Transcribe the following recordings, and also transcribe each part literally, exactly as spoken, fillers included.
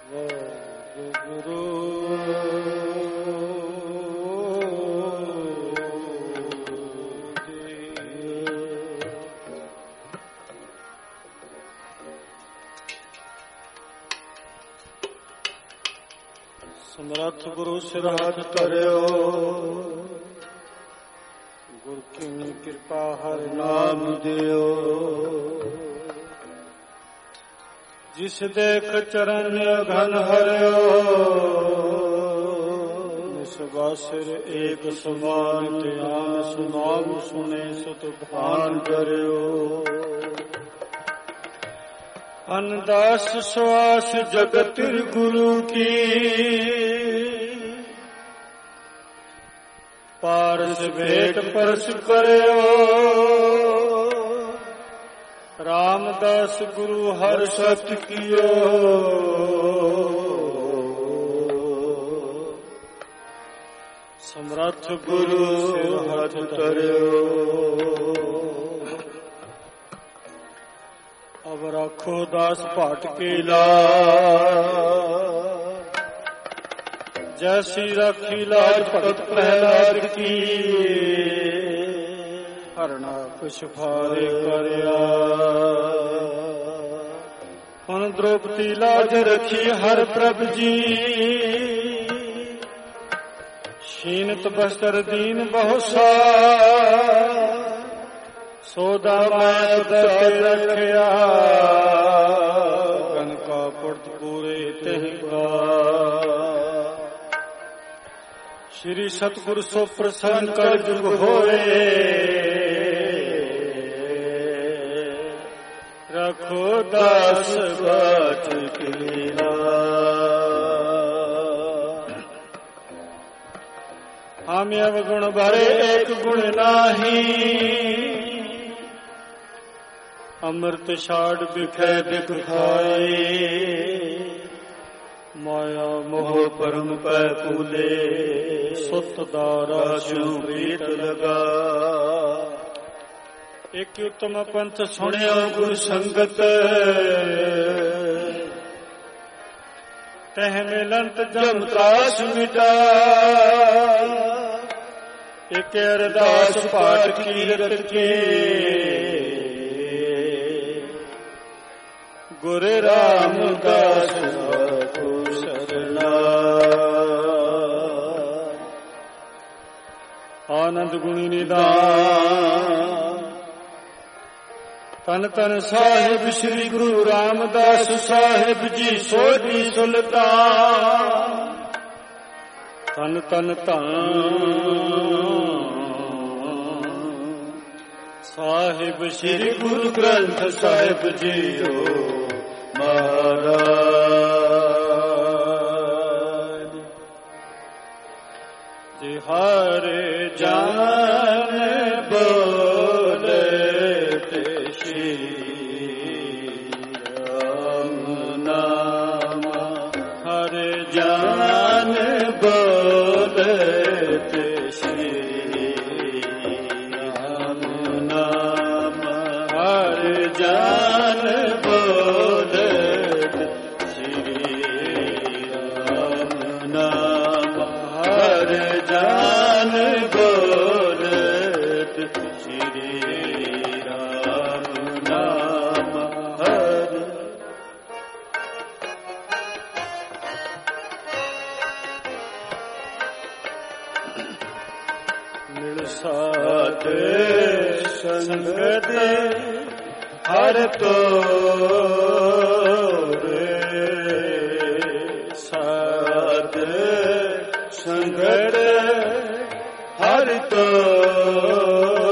ਸਮਰੱਥ ਗੁਰੂ ਸਿਰ ਹੱਥ ਧਰਿਓ, ਗੁਰ ਕੀ ਕਿਰਪਾ ਹਰ ਨਾਮ ਦਿਓ। ਜਿਸ ਦੇਖ ਚਰਨ ਘਨ ਹਰਿਓ, ਨਿਸਵਾ ਸਿਰ ਏਕ ਸਮਾਨ ਧਿਆਨ ਸੁਨਾਮ ਸੁਨੇ ਸੁਤ ਭਾਨ ਕਰਿਓ। ਅਨਦਾਸ ਸਵਾਸ ਜਗਤ ਗੁਰੂ ਕੀ, ਪਾਰਸ ਵੇਟ ਪਰਸ ਕਰਿਓ। ਰਾਮਦਾਸ ਗੁਰੂ ਹਰ ਸਤ ਕੀਓ, ਸਮਰੱਥ ਗੁਰੂ ਸਿਰ ਹੱਥ ਧਰਿਓ। ਅਬ ਰਾਖੋ ਦਾਸ ਭਾਟ ਕੇ ਲਾਜ, ਜੈਸੀ ਰਾਖੀ ਲਾਜ ਭਗਤ ਪ੍ਰਹਿਲਾਦ ਕੀ। ਹਰਣਾ ਕੁਛ ਫਾਰੇ ਕਰਿਆ, ਹੁਣ ਦ੍ਰੋਪਦੀ ਲਾਜ ਰੱਖੀ ਹਰ ਪ੍ਰਭ ਜੀ। ਸ਼ੀਨਤ ਬਸਤਰ ਦੀਨ ਬਹੁ ਸਾ, ਸੋਦਾ ਮੈਂ ਤੇ ਰੱਖਿਆ। ਕਨਕਾ ਪੁਰਤ ਪੂਰੇ ਤਿਹ ਕਾ, ਸ਼੍ਰੀ ਸਤਿਗੁਰ ਸੋ ਪ੍ਰਸੰਨ ਕਰ ਜੁਗ ਹੋਏ। ਰਖੋ ਦਾਸ ਬਾਟ ਕੀ ਹਮ ਅਵਗੁਣ ਭਰੇ ਏਕ ਗੁਣ ਨਾਹੀ। ਅੰਮ੍ਰਿਤ ਛਾੜ ਬਿਖੈ ਬਿਖ ਖਾਏ, ਮਾਇਆ ਮੋਹ ਪਰਮ ਪੈ ਭੂਲੇ। ਸੁਤ ਦਾਰਾ ਸਿਉ ਪ੍ਰੀਤ ਲਗਾ, ਇਕ ਉਤਮ ਪੰਥ ਸੁਣਿਓ ਗੁਰ ਸੰਗਤ। ਤਹਿ ਮਿਲੰਤ ਜਮ ਤਰਾਸ ਮਿਟਾ, ਇਕ ਅਰਦਾਸ ਪਾਠ ਕੀਰਤ ਕੇ। ਗੁਰ ਰਾਮਦਾਸ ਕੋ ਸਰਣਾ, ਆਨੰਦ ਗੁਣੀ ਨਿਦਾਨ। ਤਨ ਤਨ ਸਾਹਿਬ ਸ੍ਰੀ ਗੁਰੂ ਰਾਮਦਾਸ ਸਾਹਿਬ ਜੀ ਸੋਢੀ ਸੁਲਤਾਨ। ਤਨ ਤਨ ਧੰਨ ਸਾਹਿਬ ਸ੍ਰੀ ਗੁਰੂ ਗ੍ਰੰਥ ਸਾਹਿਬ ਜੀਓ ਮਹਾਰਾਜ। ਜੀ ਹਰ ਜਾਨ ਬੋਲੇ ਤੇ ਸ਼੍ਰੀ ਰਾਮ ਨਾਮ। ਹਰ ਜਾਨ ਬੋਲੇ ਤੇ ਸ਼੍ਰੀ ਰਾਮ ਨਾਮ। ਹਰ ਜਾਨ ਬੋਲੇ ਸ਼੍ਰੀ ਰਾਮ ਨਾਮ। ਹਰ ਜਾਨ ਬੋਲਤ ਸ਼੍ਰੀ ਰਾਮ ਨਾਮ। ਹਰ ਮਿਲ ਸਾਧ ਸੰਗਤ ਹਰ ਤੋਰੇ। ਸਾਧ ਸੰਗਤ ਹਰ ਤੋਰੇ।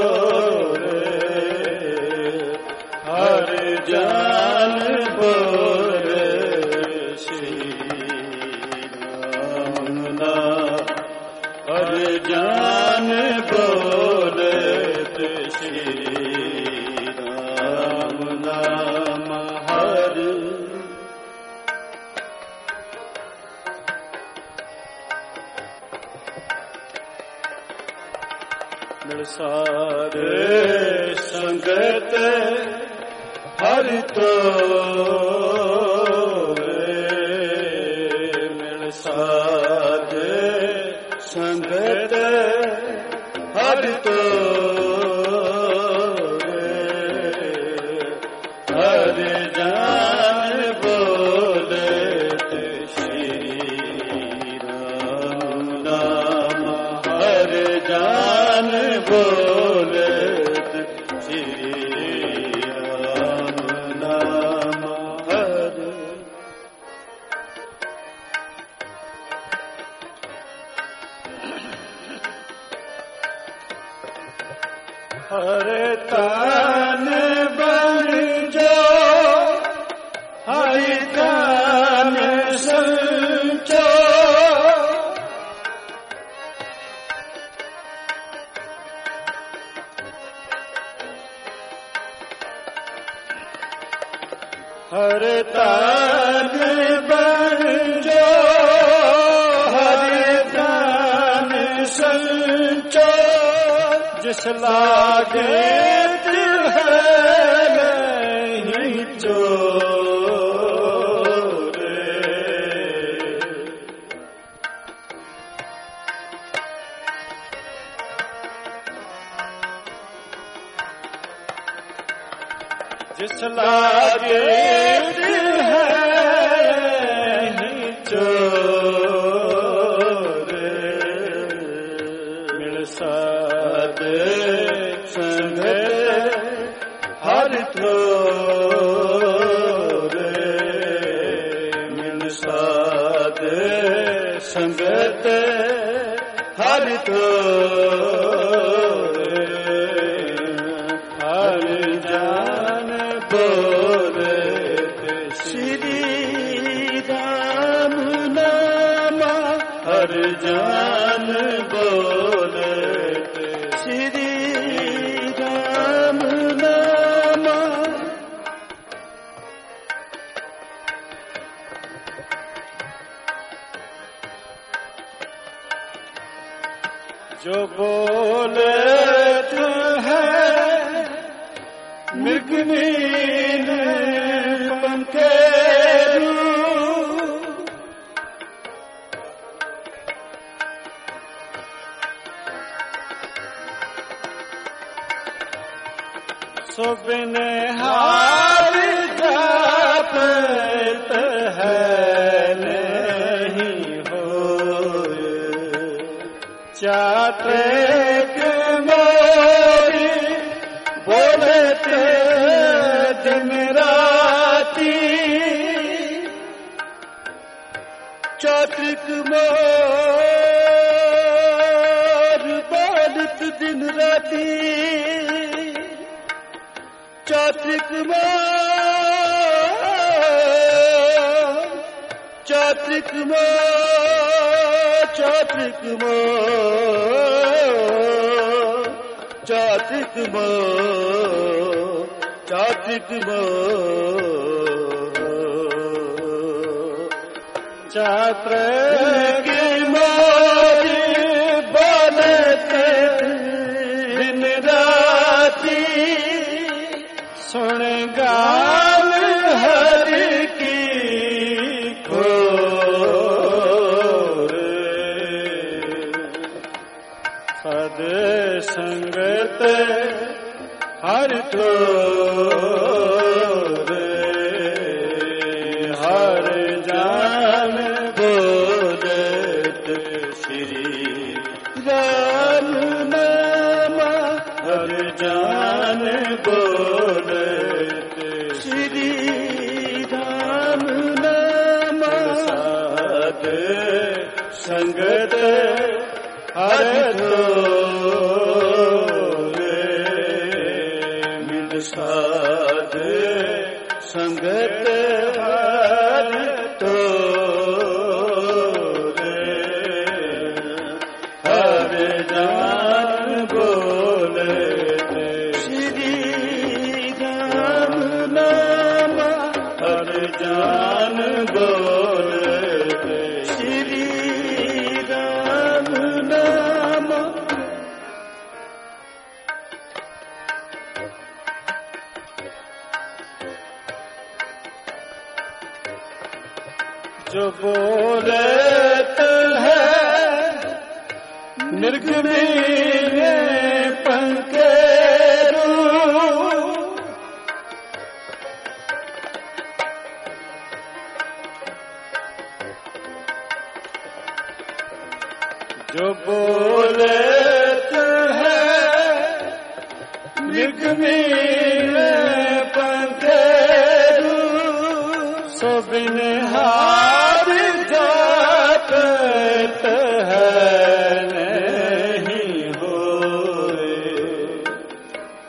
ਹਰ ਜਾਨ ਬੋਲੇ ਸ਼੍ਰੀ ਰਾਮ ਨਾਮ। ਹਰ ਜਾਨ ਬੋਲੇ ਤੇ ਸ਼੍ਰੀ ਰਾਮ ਨਾਮ। ਹਰ ਮਿਲ ਸਾਰੇ ਸੰਗਤ ਹਰਿ ਤੋਰੇ। हर तन बन जो हरि तन संचो हर तन बन जो हरि तन संचो जिस लागे दिल है नहीं चोरे जिस लागे दिल है नहीं चोरे मिल साध संगत हर थोरे मिल साध संगत हर थोरे हर जान बोले श्री राम नामा हर जान बोले श्री राम नामा जो बोले तो है मृगनील पंखेरू सुबिन हार जापत है नहीं हो चाहते के मोरी बोलते दिन राती चात्रिक मोर बोलत दिन राती चात्रिक मोर चात्रिक मोर चात्रिक मोर चात्रिक मोर चात्रिक मोर चात्रिक मोरी बोलते दिन राती सुन गाल हरि की खोर सद संगत हर थोर हर जान बोलत श्री राम नामा हर जान बोलत श्री राम नामा साध संगत हर थोरे मिल साध संगत हर थोरे हर जान बोले श्री राम नामा हर जान बोले श्री राम नामा जो बोलत है निर्गुण पंखेरू जो बोलत है निर्गुण पंखेरू सो बिन हार जात है नहीं होए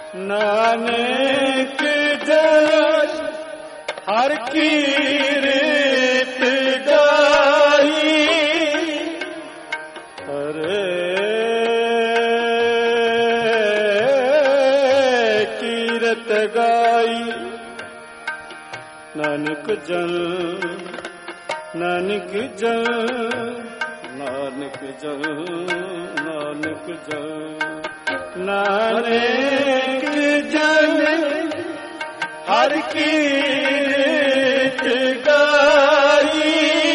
ਨਾਨਕ ਜਨ ਹਰ ਕੀ ਰੀਤ ਗਾਈ, ਹਰੇ ਕੀਰਤ ਗਾਈ। ਨਾਨਕ ਜਨ ਨਾਨਕ ਜਨ ਨਾਨਕ ਜਨ ਨਾਨਕ ਜਨ ਨਾਨਕ ਜਨ ਹਰ ਕੀ ਰੀਤ ਗਾਈ।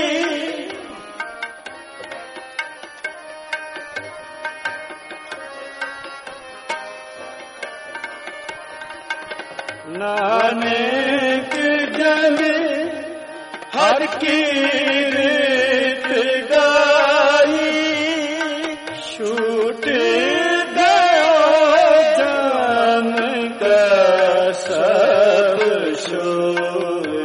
ਨਾਨਕ ਜਨ ਹਰ ਕੀ ਰੀਤ ਗਾਈ, ਛੂਟ ਗਇਓ ਜਨ ਕਾ ਸਭ ਛੋਏ।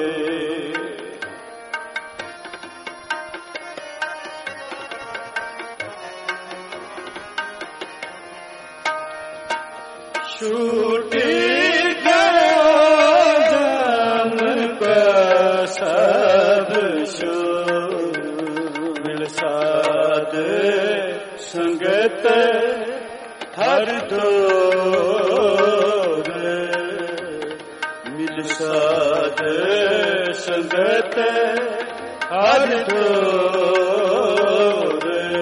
ਛੂਟ ਸਭ ਛੋਏ। ਮਿਲ ਸਾਧ ਸੰਗਤ ਹਰ ਦੋਰ, ਮਿਲ ਸਾਧ ਸੰਗਤ ਹਰ ਦੋਰ,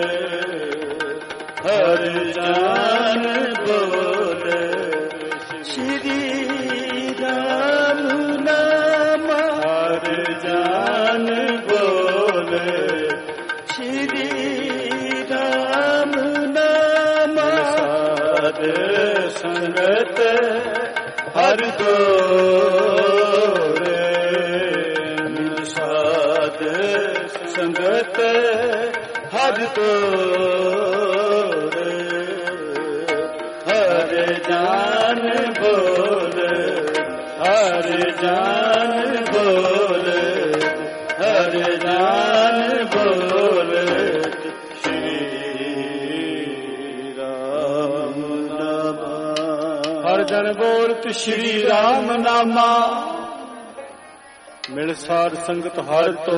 ਹਰ ਜਾਨ ਬੋਲ ਸ਼੍ਰੀ ਰਾਮ ਨਾਮ, ਹਰ ਜਾਨ ਬੋਲ ਸ਼੍ਰੀ ਰਾਮ ਨਾਮ। ਸਾਧ ਸੰਗਤ ਹਰ ਦੋਰ, ਮਿਲ ਸਾਧ ਸੰਗਤ ਹਰ ਦੋਰ, ਹਰ ਜਾਨ ਬੋਲ ਹਰ ਜਾਨ ਬੋਲ, ਹਰ ਜਾਨ ਬੋਲ ਸ਼੍ਰੀ ਰਾਮ ਨਾਮਾ। ਹਰ ਜਨ ਬੋਲਤ ਸ਼੍ਰੀ ਰਾਮ ਨਾਮਾ, ਮਿਲ ਸਾਧ ਸੰਗਤ ਹਰ ਤੋ।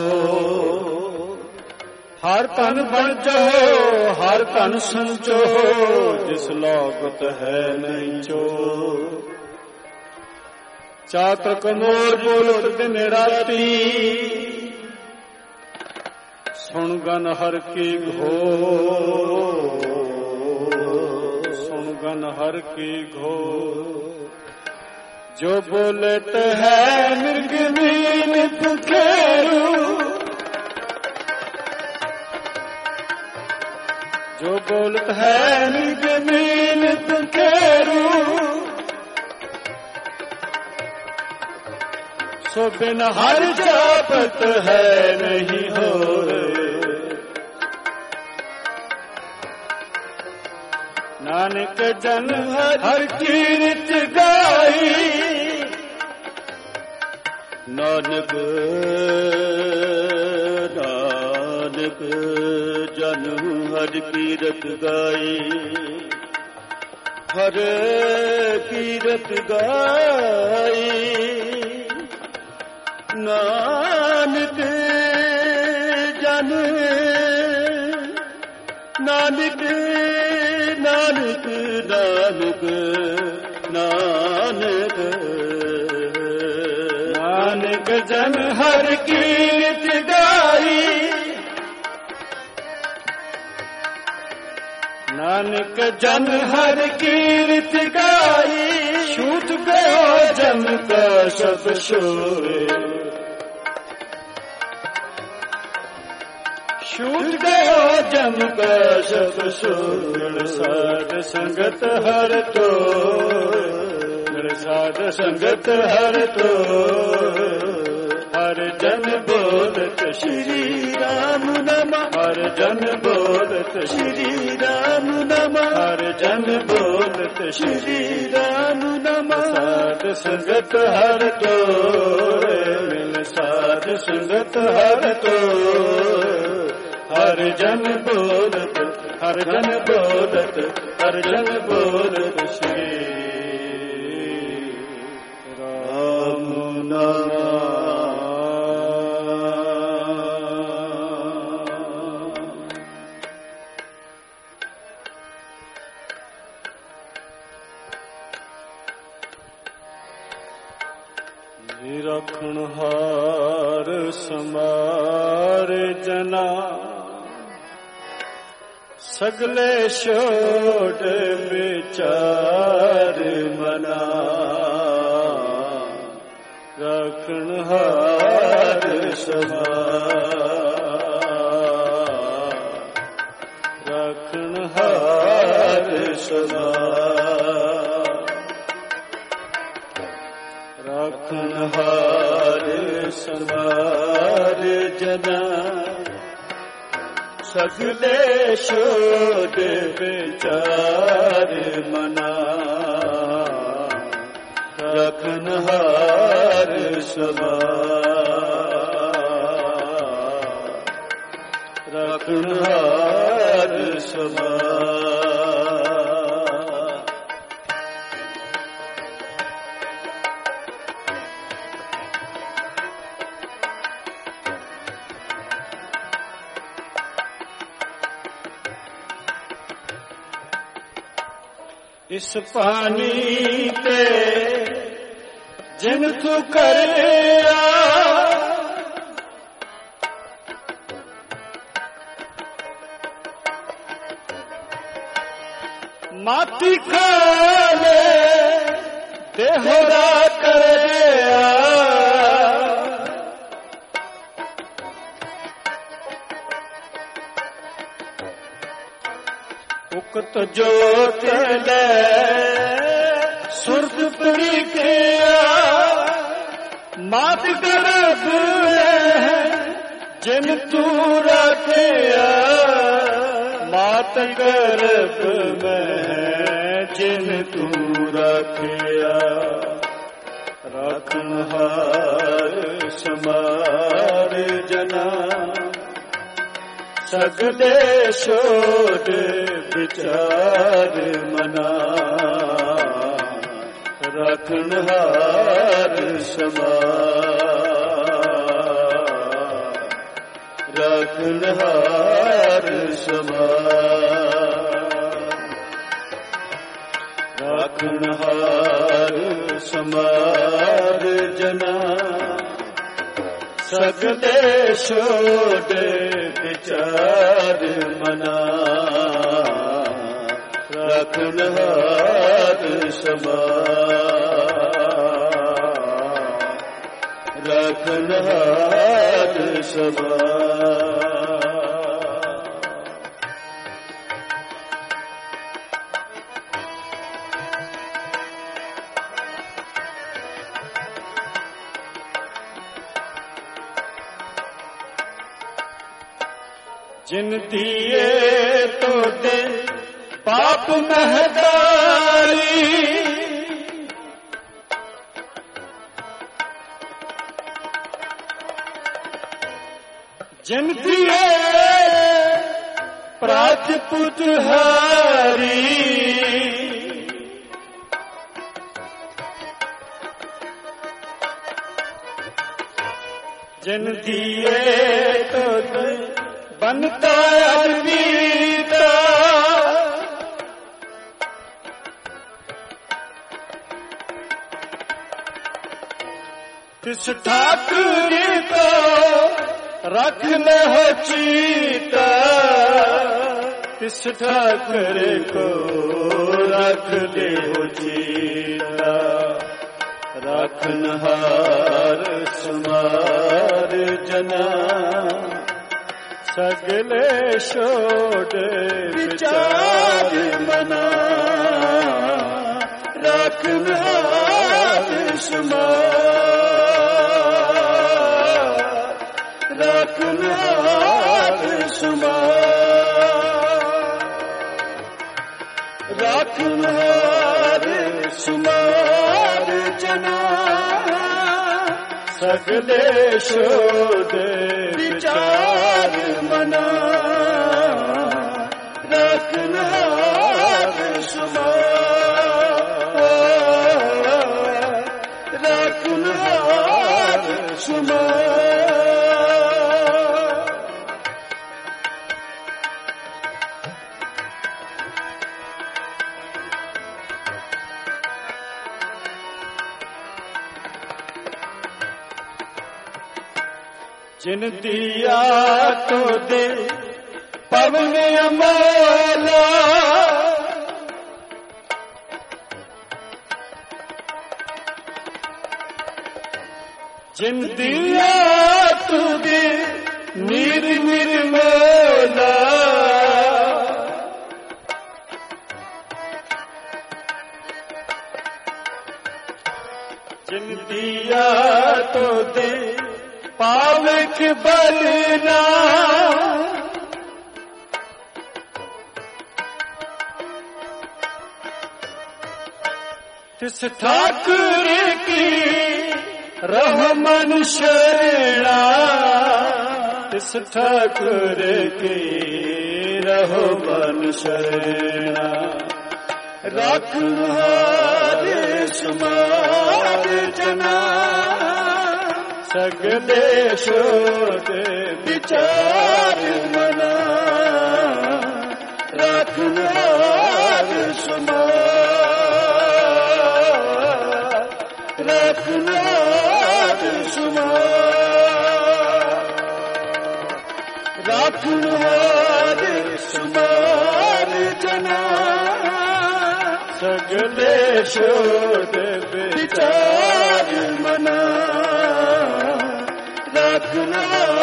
ਹਰ ਧਨ ਬਣ ਜੋ ਹਰ ਧਨ ਸੰਚੋ, ਜਿਸ ਲੋਕਤ ਹੈ ਨਹੀਂ ਚੋ। ਚਾਤਕ ਮੋਰ ਬੋਲਤ ਦਿਨ ਰਾਤੀ, ਸੁਣ ਗਨ ਹਰ ਕੀ ਘੋ, ਸੁਣ ਗਨ ਹਰ ਕੀ ਘੋ। ਜੋ ਬੋਲਤ ਹੈ ਮਿਰਗ ਮੀਨ ਪੁਖੇਰੂ, ਜੋ ਬੋਲਤ ਹੈ ਮਿਰਗ ਮੀਨ ਪੁਖੇਰੂ। ਸੋ ਬਿਨ ਹਰ ਜਾਪਤ ਹੈ ਨਹੀਂ ਹੋਰ, ਨਾਨਕ ਜਨ ਹਰ ਕੀਰਤ ਗਾਈ। ਨਾਨਕ ਨਾਨਕ ਜਨ ਹਰ ਕੀਰਤ ਗਾਈ, ਹਰ ਕੀਰਤ ਗਾਈ। ਨਾਨਕ ਜਨ ਨਾਨਕ ਨਾਨਕ ਨਾਨਕ ਨਾਨਕ ਨਾਨਕ ਜਨ ਹਰ ਕੀਰਤ ਗਾਈ। ਨਾਨਕ ਜਨ ਹਰ ਕੀਰਤ ਗਾਈ, ਛੂਟ ਗਇਓ ਜਮ ਕਾ ਸਭ ਛੋਏ। ਛੂਟ ਗਇਓ ਜਮ ਕਾ ਸਭ ਛੋਏ। ਸਾਧ ਸੰਗਤ ਹਰ ਤੋ, ਸਾਧ ਸੰਗਤ ਹਰ ਤੋ। ਹਰ ਜਨ ਬੋਲਤ ਸ਼੍ਰੀ ਰਾਮ ਨਮਾ, ਹਰ ਜਨ ਬੋਲਤ ਸ਼੍ਰੀ ਰਾਮ ਨਮਾ, ਹਰ ਜਨ ਬੋਲਤ ਸ਼੍ਰੀ ਰਾਮ ਨਮਾ। ਸਾਧ ਸੰਗਤ ਹਰ ਤੋ, ਮਿਲ ਸਾਧ ਸੰਗਤ ਹਰ ਤੋ। ਹਰ ਜਨ ਬੋਲਤ ਹਰ ਜਨ ਬੋਲਤ ਹਰ ਜਨ ਬੋਲਤ ਸ਼੍ਰੀ रखणहार समार जना सगले छोड़ विचार मना रखणहार समार रखणहार समार रखणहार समार जना सगले छोड़ विचार मना रखणहार समार रखणहार समार इस पानी पे जिन तू करया माटी खाले देहरा करया उकत जोत ले सुरत परी किया मात गर्भ जिन तू रखिया मात गर्भ में जिन तू रखिया रखणहार समार जना सगले छोड़ विचार मना रखणहार समार रखणहार समार रखणहार समार जना सगले छोड़ विचार मना रखणहार समार रखणहार समार जिन दिए तो दे पाप महदारी जिन दिए प्राजपुत हारी जिन दिए तो दे बनता अद्वीता तिस ठाकुर को रख ले हो चीता तिस ठाकुर को रख ले हो चीता रखणहार समार जना सगले छोड़ विचार मना रखणहार समार रखणहार समार रखणहार समार जना सगले छोड़ विचार मना रखणहार समार रखणहार समार जिन दिया तो दे पवन अमोला, जिन दिया तो दे नीर निर्मला, जिन दिया तो दे पावक बलना, तिस ठाकुर की रहमन शरणा, तिस ठाकुर की रहमन शरणा। रखवारे समाज जना, सगले शोध विचार मना। रखवारे समाज, रखवारे समाज, रखवारे समाज जना, सगले शोध विचार मना। रखना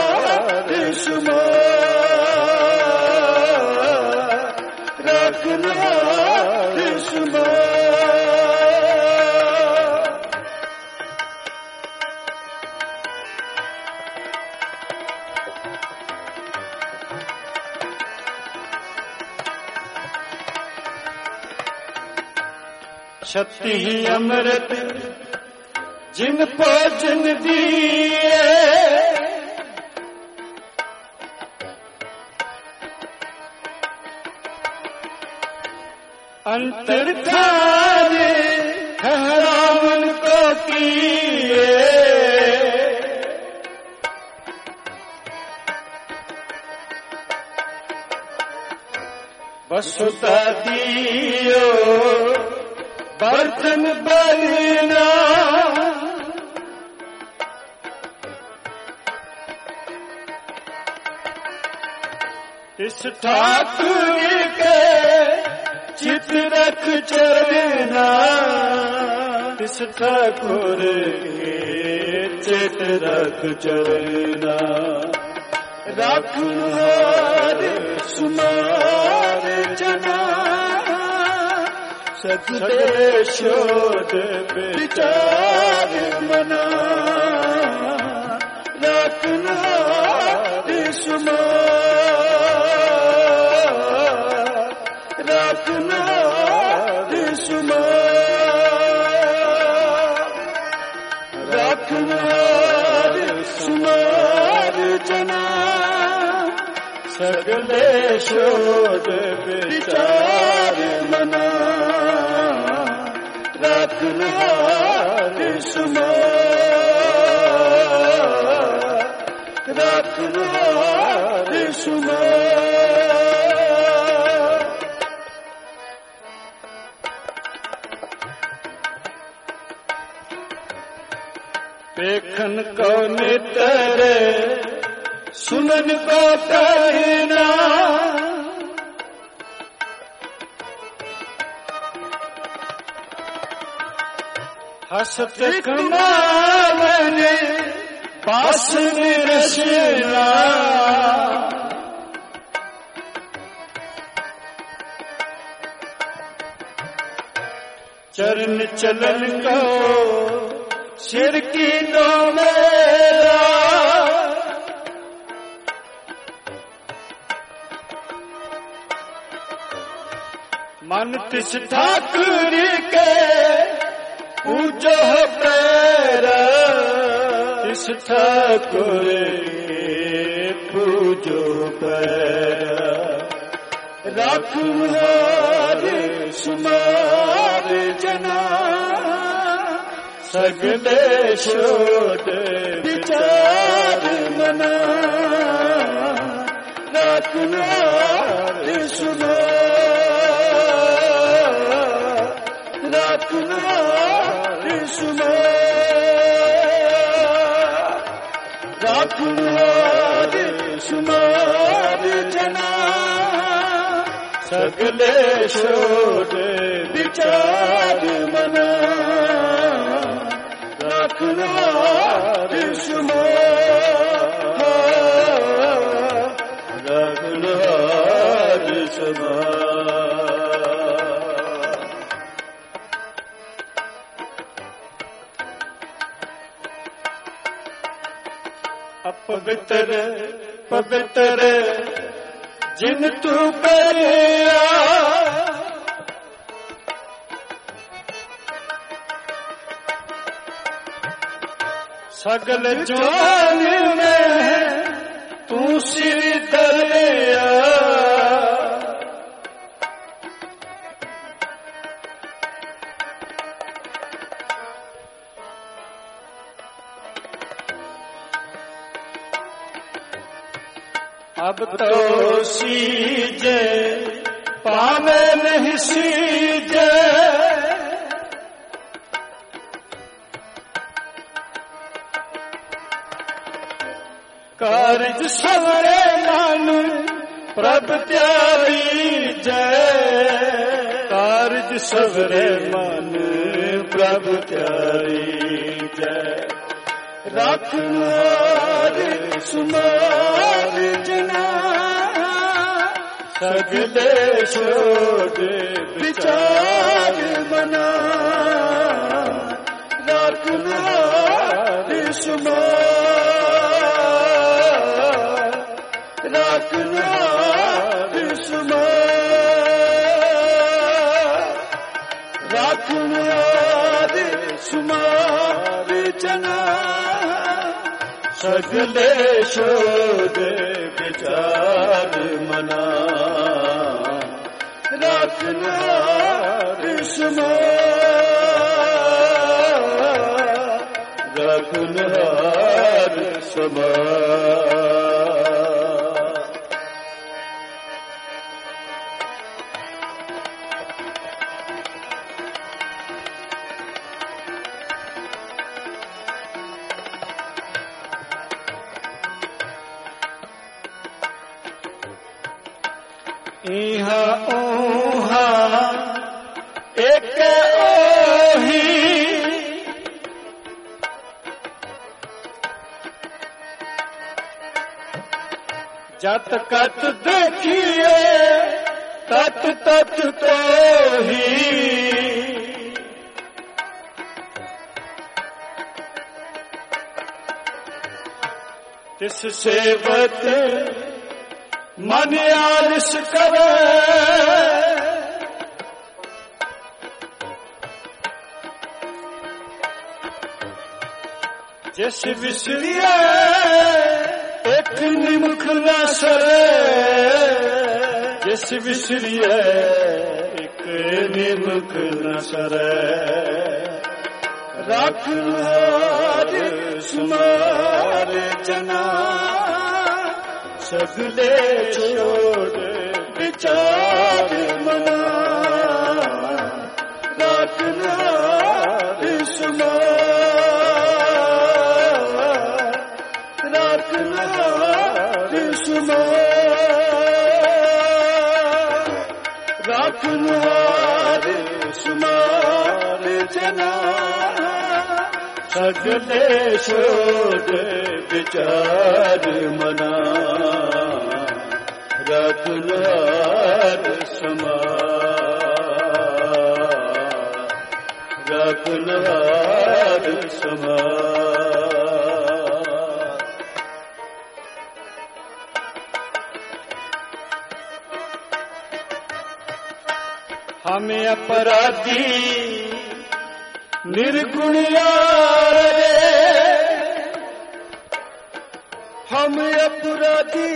समाज, रखना समाज। शक्ति ही अमृत जिन भोजन दिए, अंतर खाने हराम को किए। वसुता दियो बर्तन बलना, इस ठाकुर के चित रख चरना, इस ठाकुर के चित रख चरना। रखवारे सुमार जना, सगले शोध विचार मना। रखवारे समाज, रखवारे समाज, रखवारे समाज जना, सगले शोध विचार मना। रखवारे समाज, रखवारे समाज। देखन को नितरे सुनन को करना, हसत कमावन बासन रसना। चरण चलन को सिर की नो मेरा, मन तिस ठाकुर के पूजो पैरा, तिस ठाकुर के पूजो पैरा। रखवारे समाज जना, सगले शोध विचार मना। रखवारे समाज, रखवारे समाज, राखनहार शुमार जना सगले शोध विचार मना राखनहार शुमार राखनहार शुमार अपवित्र पवित्र जिन तू परिया सगल जान में तू सिर दरिया अब तो सीजे पावे नहीं सीजे कारज सवरे मन प्रभ त्यारी जय कारज सवरे मन प्रभ त्यारी जय राखनहार शुमार जना सगले शोध विचार मना राखनहार शुमार राखनहार शुमार राखनहार शुमार जना सगले शोध विचार मना राखनहार शुमार राखनहार शुमार इहा ओहा एक ओही जत कत देखिए तत तत तो ही तिस सेवत मन आलिस करे जिस विसरिए एक निमुख न सरे जिस विसरिए एक निमुख न सरे राखनहार शुमार जना सगले छोड़ विचार मना राखनहार शुमार राखनहार शुमार राखनहार शुमार जना सगले छोड़ विचार मना राखनहार शुमार राखनहार शुमार हमें अपराधी निर्गुण यार रे हम अपराधी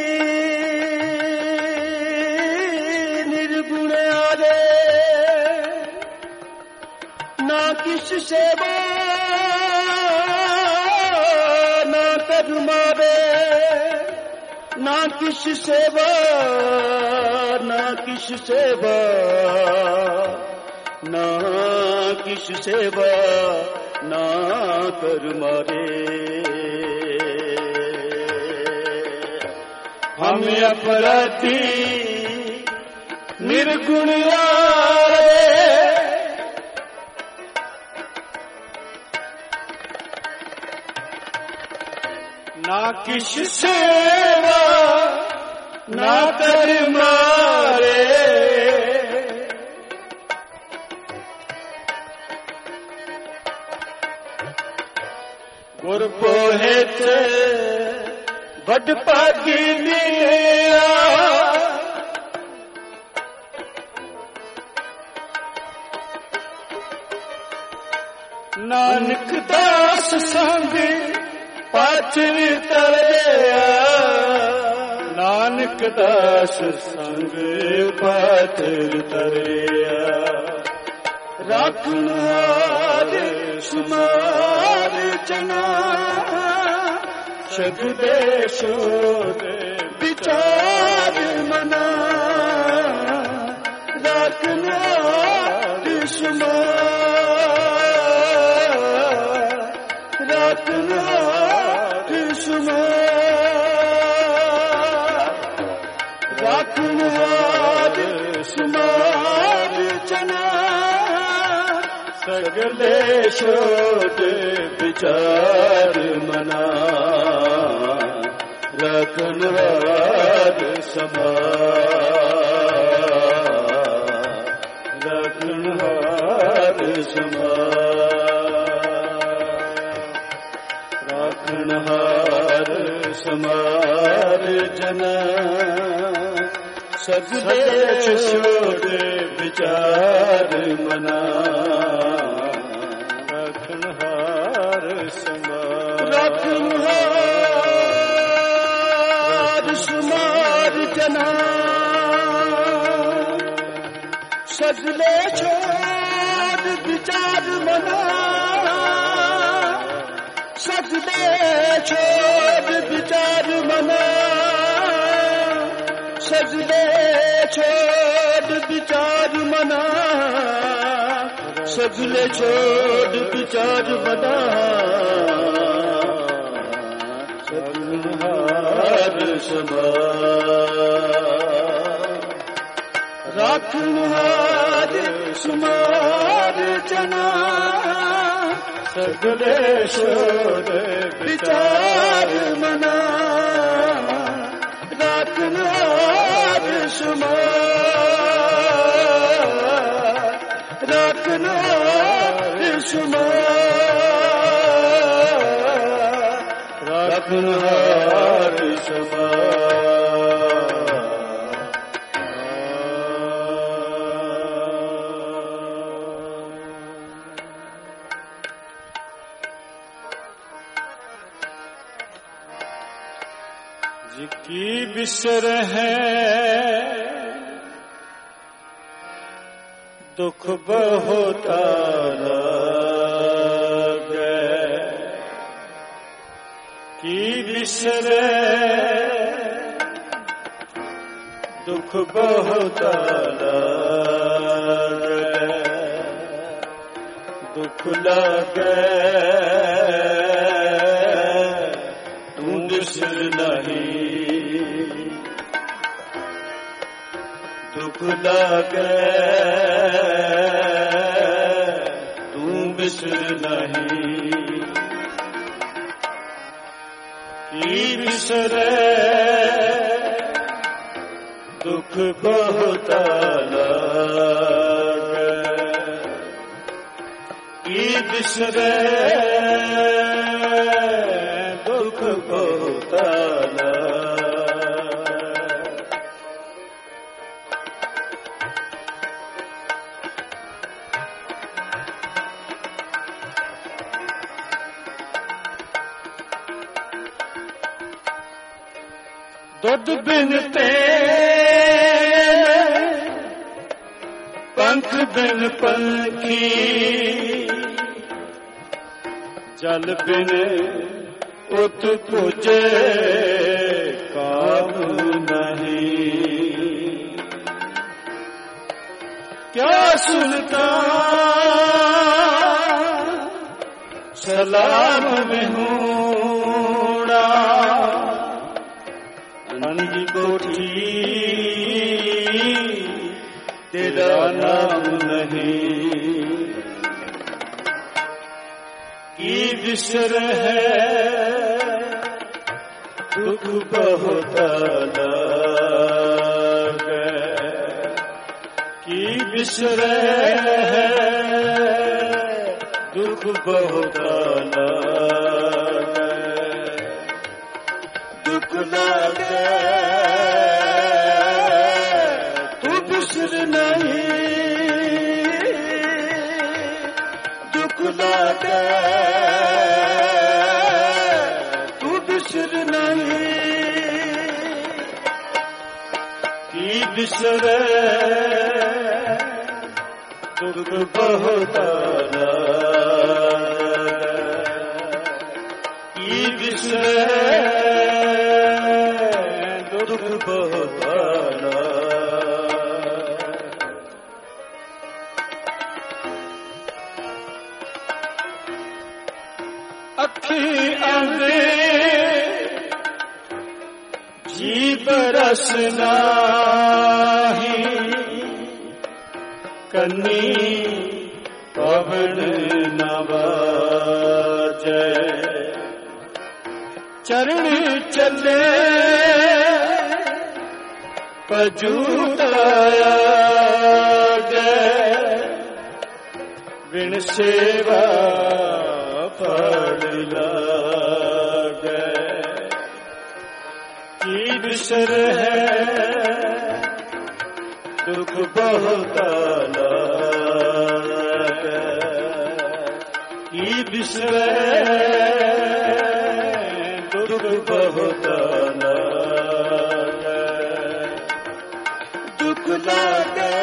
निर्गुण यारे ना किस सेवा ना कर मारे ना किस सेवा ना किस सेवा ना किस सेवा ना कर मारे हम अपराधी निर्गुण यारे, ना किस सेवा ना कर मारे, गुर पोहित बड़ भागी मिलिया, नानक दास संग पाचर तरिया, नानक दास संग पाचर तरिया, राखण हार सुमार जना, सगदे शोध विचार मना, राखण हार सुमार, राखण हार सुमार, राखण हार सुमार जना, सगले शोध विचार मना, राखण हार समार, राखण हार समार, राखण हार समार जना, सगले शोध विचार मना, राखण हार समार, राखण हार समार जना, सगले शोध विचार मना, सगले शोध विचार मना, सगले छोड़ विचार मना, सगले छोड़ विचार मना, राखण हार समार, राखण हार समार जना, सगले छोड़ विचार मना, राखण हार समार, राखण हार समार, राखण हार समार। जिकी बिसर है दुख बहुत लागे, की बिसरे दुख बहुत लागे, दुख लागे तू बिसर नहीं, दुख लागे तू बिसर नहीं, की बिसरे दुख बहुत लागे, की बिसरे दुख बहुत लागे। दुध बिन तेल पंख बिन पंखी, जल बिन उत पुजे काम नहीं, क्या सुनता सलाम में हूँ निजी कोठी तेरा नाम नहीं, की बिसर है दुख बहुत लागे, की बिसर है दुख बहुत लागे, दुख लागे तू बिसर नहीं, दुख लागे तू बिसर नहीं, की बिसर दुख बहुत की बिसर दुख बहुत अखी अंधे जी बरस नाही, कन्नी पवन नवाजे, चरण चले पजूताया गए, बिन सेवा फल लागे, की बिसर है दुख बहुत लागे, की बिसर दुख बहुत लागे, दुख लागे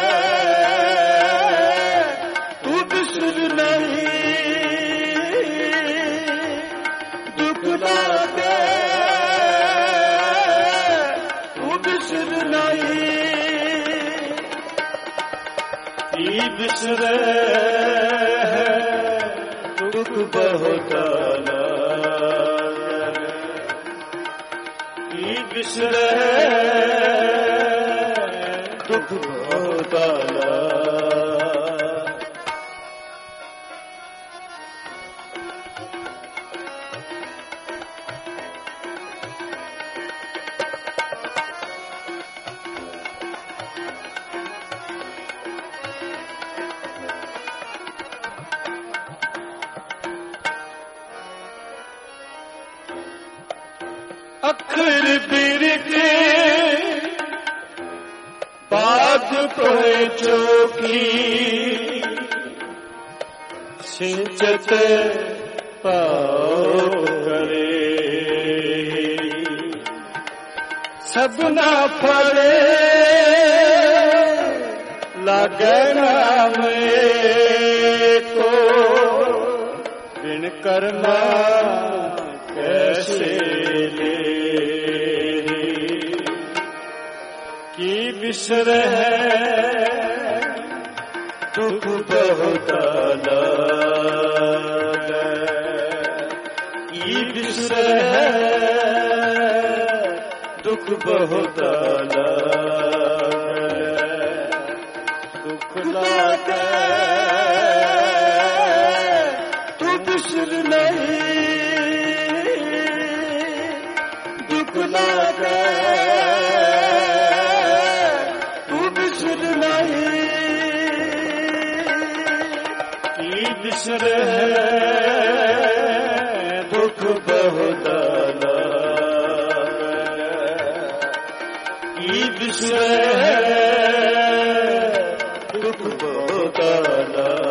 तू बिसर नहीं, दुख लागे तू बिसर नहीं, की बिसर दुख बहुत लागे, की बिसर दुख बहुत लागे। अखर बिरके बाग कोई चौकी, सिंचत पाओ करे, सबना फले लगना में को, बिन कर्मा कैसे ले, की बिसर है दुख बहुत लागे, की बिसर है दुख बहुत लागे, दुख लागे तू बिसर नहीं, दुख लागे तू बिसर नहीं, की बिसर है दुख बहुत लागे, की बिसर है दुख बहुत लागे।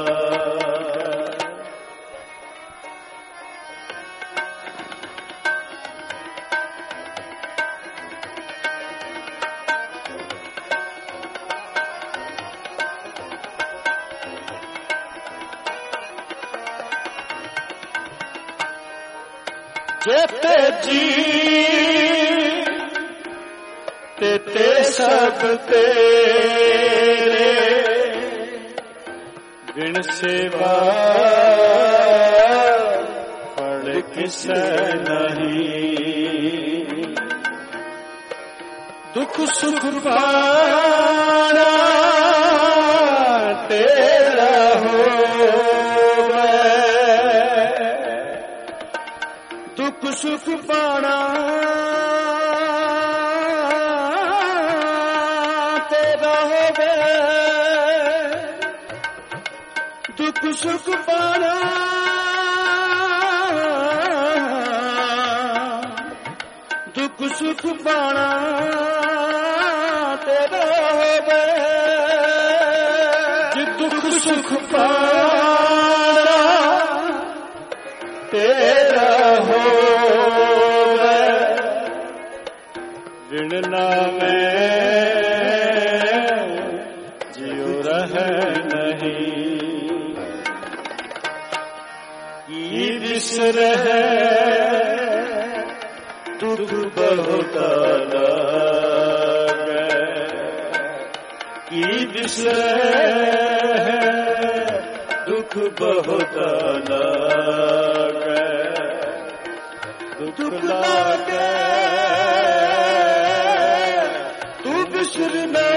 जेते जी तेते सब तेरे, बिन सेवा फल किसे नहीं, दुख सुख पाना तेरा होवे, दुख सुख पाना तेरा होवे, दुख सुख पाना दुख सुख पाना तेरा होवे, जे दुख सुख पाना तेरा होवे, बिन नामे जियो रहे नहीं, की बिसरे दुख बहुत लागे, की बिसरे दुख बहुत लागे, दुख लागे तू बिसर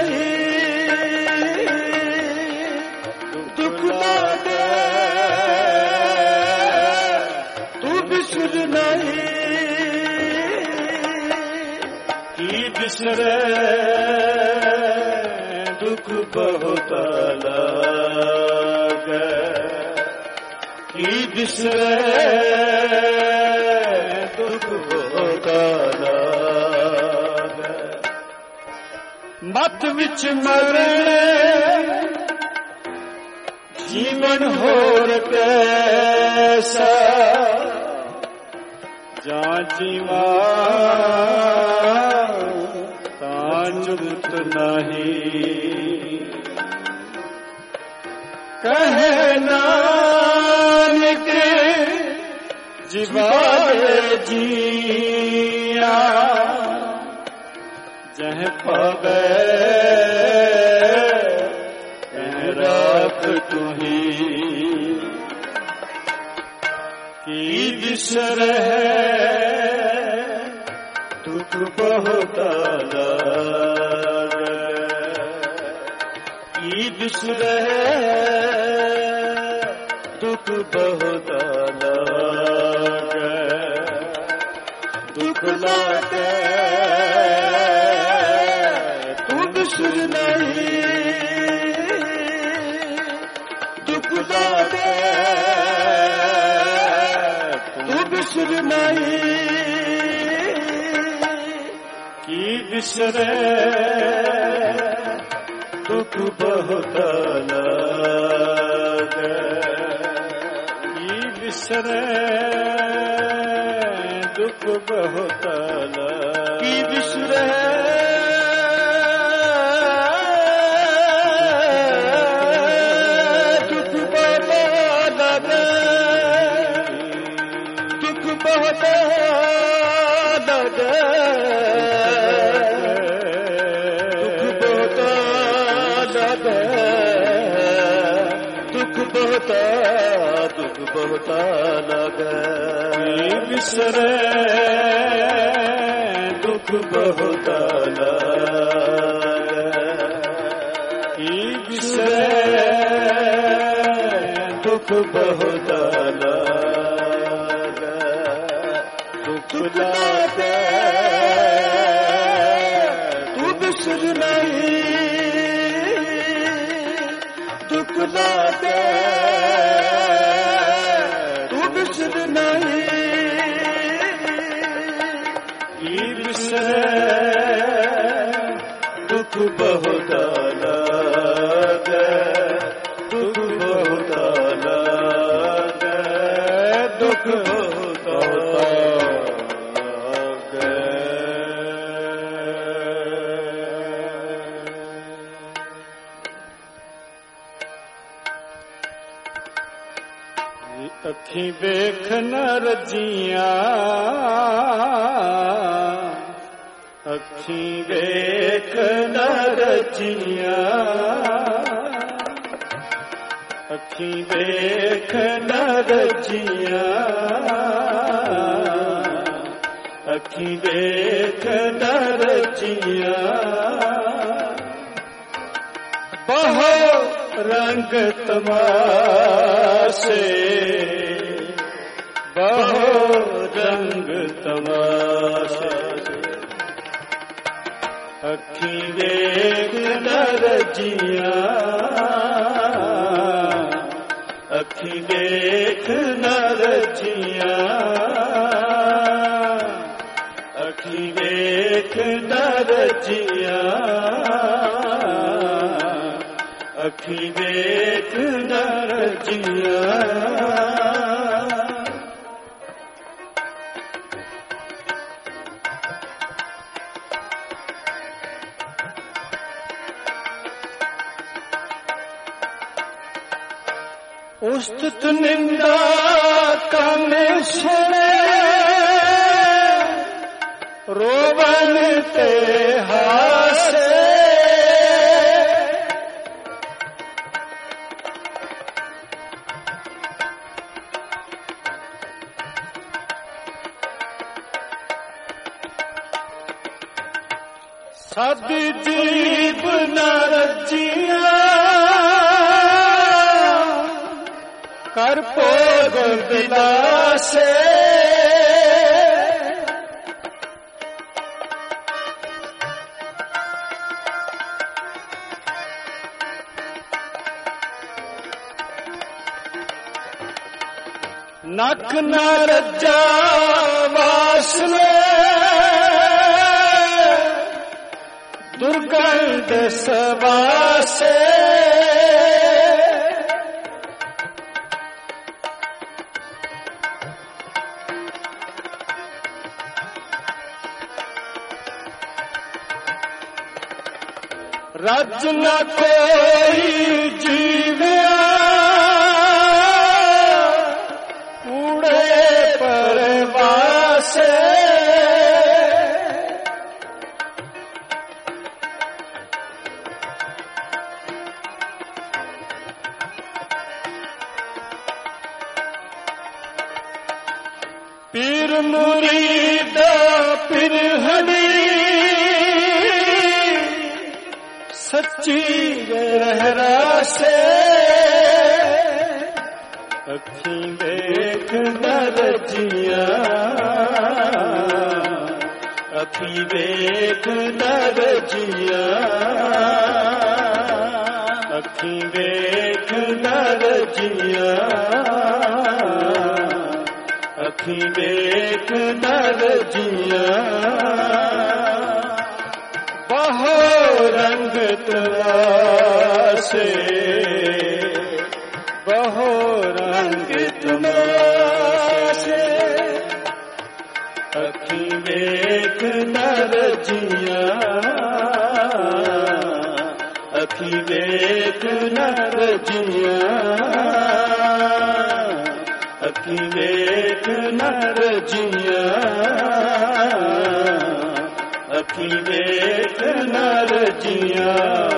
नहीं, दुख लागे तू बिसर नहीं, बिसरे दुख बहुत लागे, की बिसरे दुख बहुत लागे, मत विच मरे जीवन होर कैसा, जा जीवा जुगत नहीं, कहे नानक जीवाए जिया, जह पावे कह राख तुही, की बिसरे दुख बहुत लागे, की बिसरे दुख बहुत लागे, दुख लागे तू बिसर नहीं, दुख लागे तू बिसर नहीं, की बिसरे दुख बहुत लागे, की बिसरे दुख बहुत लागे, की बिसरे दुख बहुत लागे, दुख बहुत लागे, दुख बहुत दुख बहुत लागे, बिसरे दुख बहुत लागे, बिसरे दुख बहुत लागे, दुख लागे तू बिसर नहीं, दुख लागे तू बिसर नहीं, की बिसरे दुख बहुत लागे, दुख बहुत लागे, दुख बहुत लागे। अखी वेख न रजियां, अखी वेख न रजियां, अखी वेख न रजियां, अखी देख नरजिया बहो रंग तमाशे बहो रंग तमाशे अखी देख नरजिया अखी देख नरजिया अखी देख नरजिया अखी देख नरजिया उस्तुत निंदा काने सुने रोवन ते हासे सद जीव नरजिया कर पोग दिलासे नक न रज्जा वासले दुर्गंध सवासे रज न कोई जीविया कूड़े परवासे पीर मुरीद पिरहनी सच्ची रहरा से अखी देख नरजिया अखी देख नरजिया अखी देख नरजिया अखी देख नरजिया बहो रंग तमाशे बहो रंग तमाशे अखी देख नरजिया अखी देख नरजिया अखी देख नरजिया अखी देख नरजिया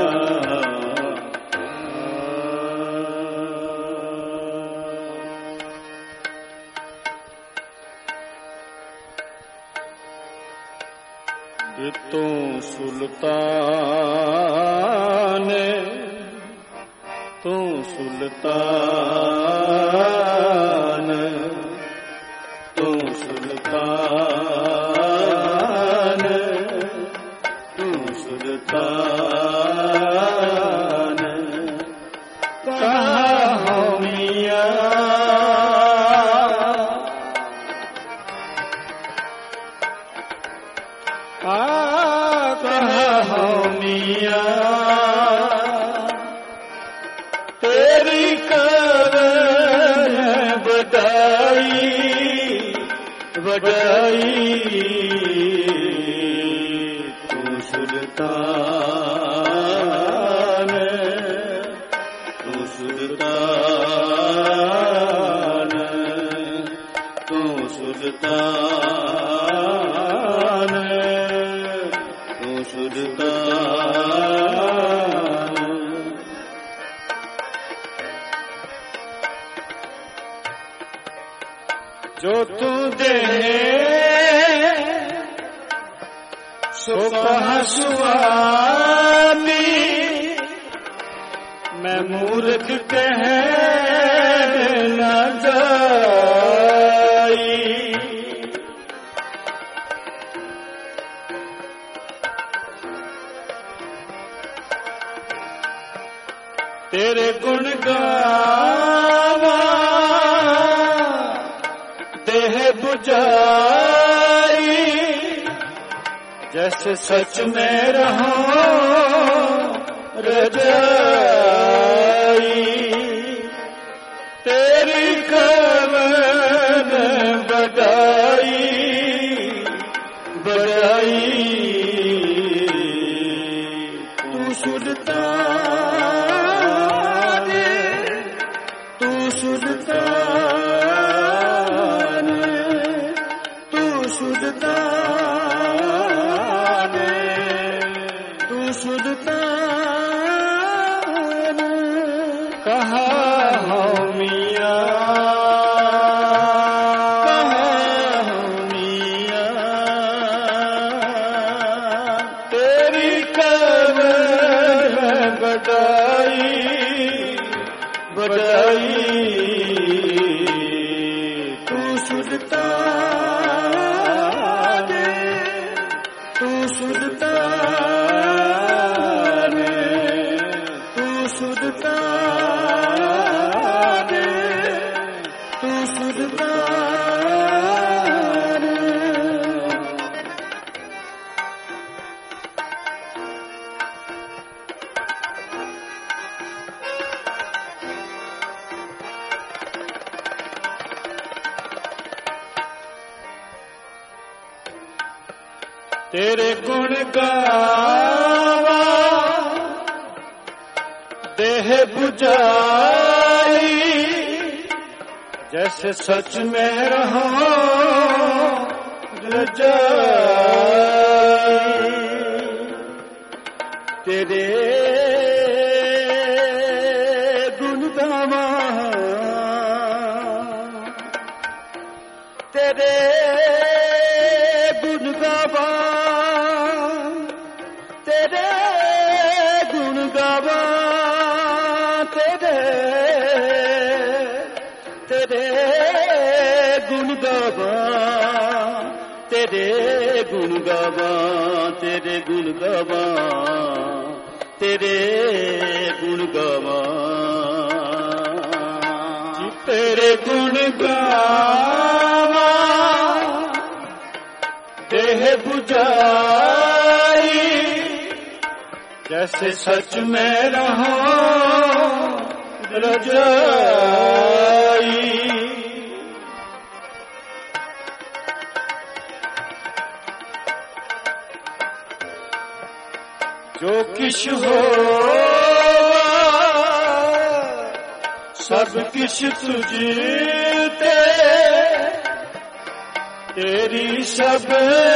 तू सुल्तान तू सुल्तान तू सुल्तान तू सुल्तान कहाँ हो मियां कहाँ हो मियां तेरी करन बधाई बधाई तू सुल्तान तू सुल्तान तू सुल्तान तू सुल्तान जो तू दे सो कहा स्वामी मैं मूर्ख कह न जाई। तेरे गुण गावा देह बुझाई, जैसे सच में रहो रजाई। तेरी कवन बड़ाई बड़ाई, तू सुल्तान तू सुल्तान तू सुल्तान तू सुल्तान। कहा हो मियां कहा हो मियां, तेरी कवन बड़ाई बड़ाई, तू सुल्तान तू सुल्तान तू सुल्तान तू सुल्तान। तेरे गुण गावा देह बुझाई, जैसे सच में रहो रजाई। तेरे गुण गावा तेरे गुण गावा तेरे गुण गावा तेरे तेरे गुण गावा तेरे गुण गावा तेरे गुण गावा तेरे गुण गावा तेरे गुण गावा देह बुझाई, जैसे सच में रहो रजाई। जो किश हो सब किश तुझते, तेरी सब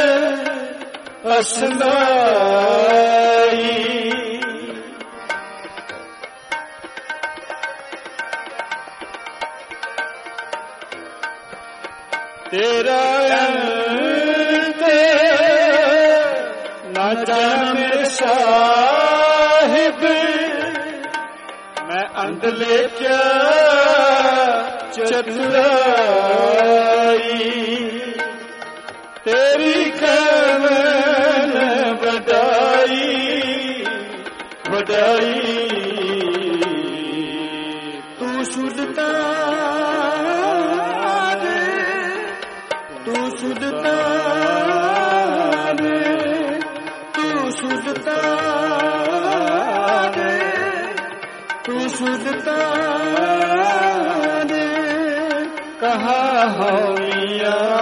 असनाई। तेरा अंत ना जाने साहिब, मैं अंधले क्या चतुराई। तेरी कवन बड़ाई बड़ाई, तू सुल्तान तू सुल्तान तू सुल्तान तू सुल्तान। कहा हो मियां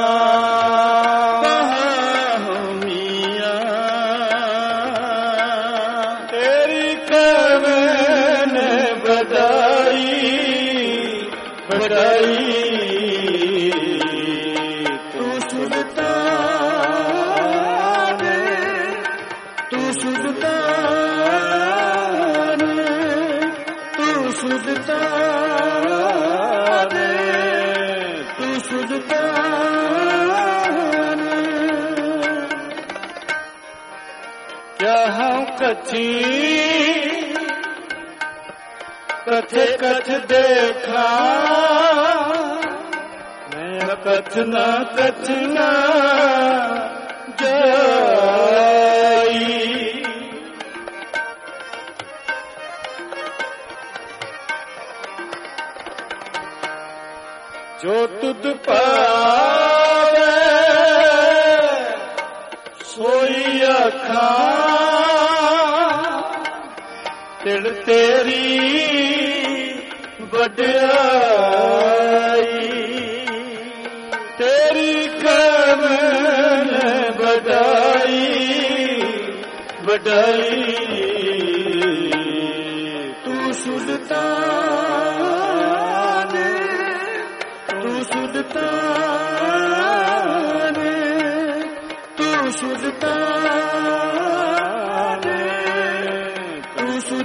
बड़ाई, तू सुल्तान तू सुल्तान तू सुल्तान तू सुल्तान। जहाँ कथी कथे कथ देखा मैं कथना कथना जाई जो तुद पावे सोई अखा तिल तेरी बड़ाई तेरी कमल बड़ाई बड़ाई तू सुल्तान तू सुल्तान तू सुल्तान तू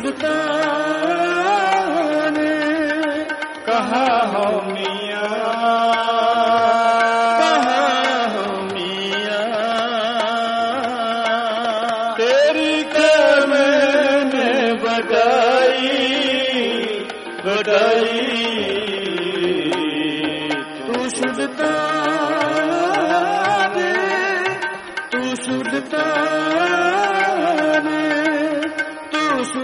सुल्तान कहाँ हो मियाँ कहाँ हो मियाँ तेरी कमल बड़ाई बड़ाई तू सुल्तान तू सुल्तान तू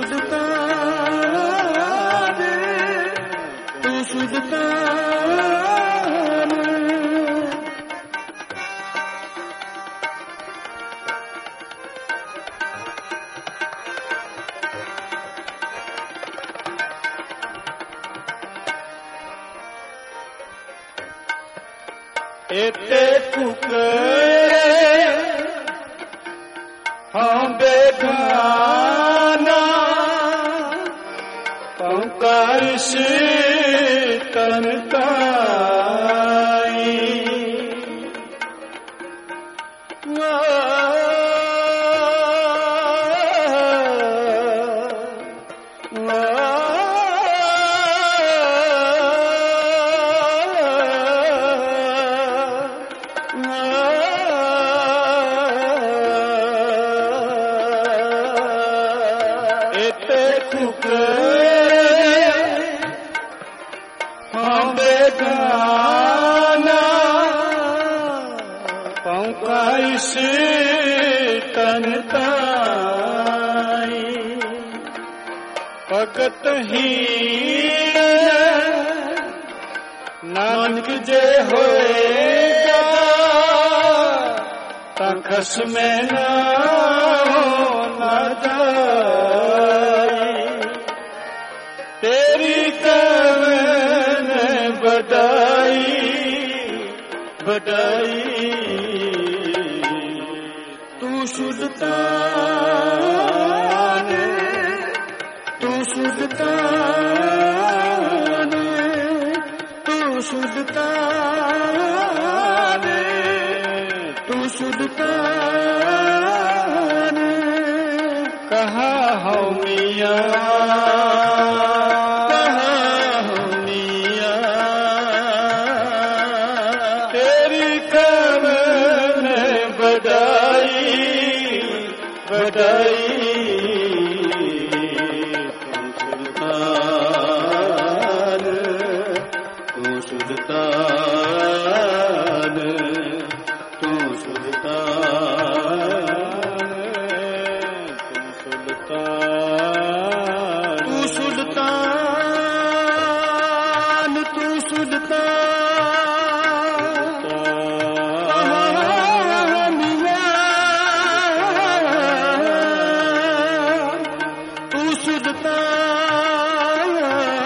सुल्तान तू सुल्तान एते कुकरे हाँ बेगाना पंकज तनताई भगत ही नानक जे होएगा तखस में ना होना जाए तेरी कमल बड़ाई बड़ाई तू सुल्तान तू सुल्तान तू सुल्तान तू सुल्तान कहाँ हो मियाँ कहाँ हो मियाँ तेरी कमल बड़ाई बड़ाई सुल्तान तू सुल्तान तू सुल्तान तू सुल्तान तू सुल्तान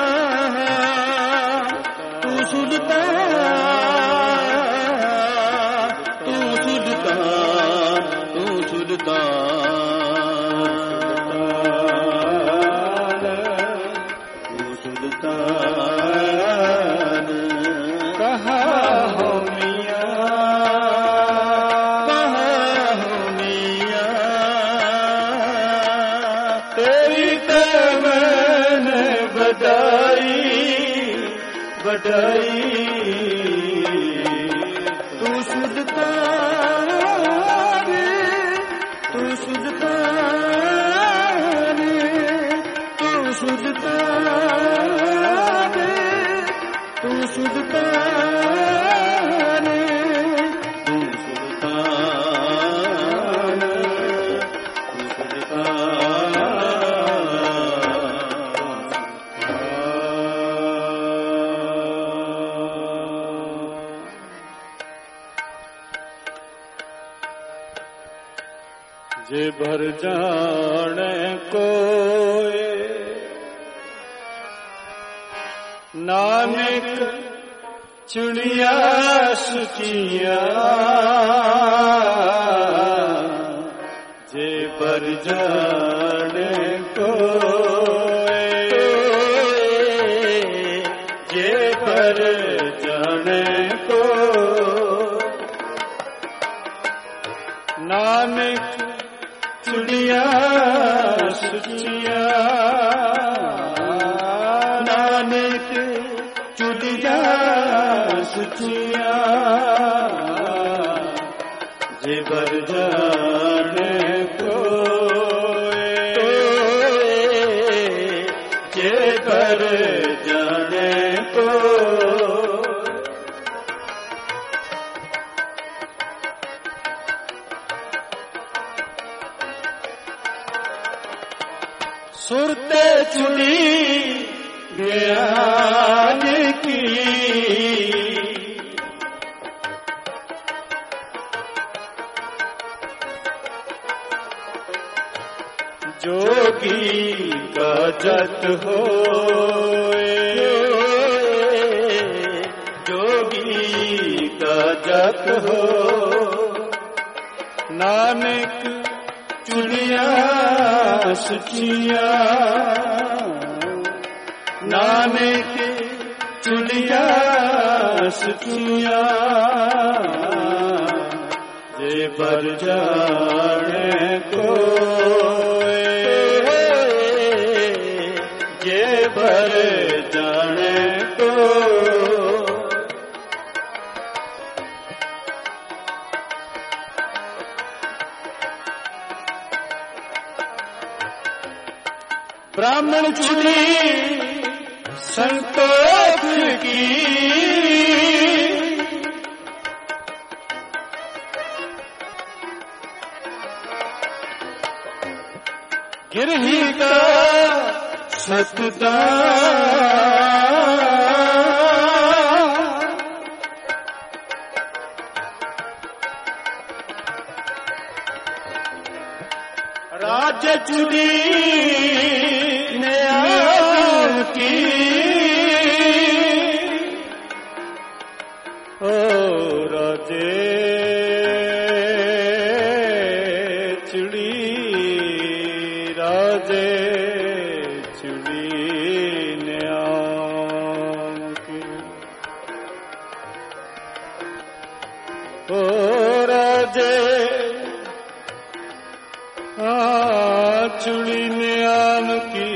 तू सुल्तान तू सुल्तान तू सुल्तान कहाँ हो मियाँ कहाँ हो मियाँ तेरी कमल बड़ाई बड़ाई तू सुल्तान तू सुल्तान सुल्तान तू सुल्तान तू सुल्तान। जे भर जाने कोई नानक चुनिया सुचिया जे भर जाने कोई जे भर जाने को नानक चुनिया सुचिया नानक चुनिया सुचिया जे बर जाने को जे बर जाने को सुरते चुनी ज्ञान की जोगी का जत हो जोगी का जत हो नानक चुनिया सुचिया नानक चुनिया सुचिया जे बर जाने को जे बर जाने को ब्राह्मण चुनी संतोष की गिरही का सतदान राज्य चुनी की ओ राजे चुड़ी राजे चुड़ी न्याम की ओ राजे आ चुड़ी न्याम की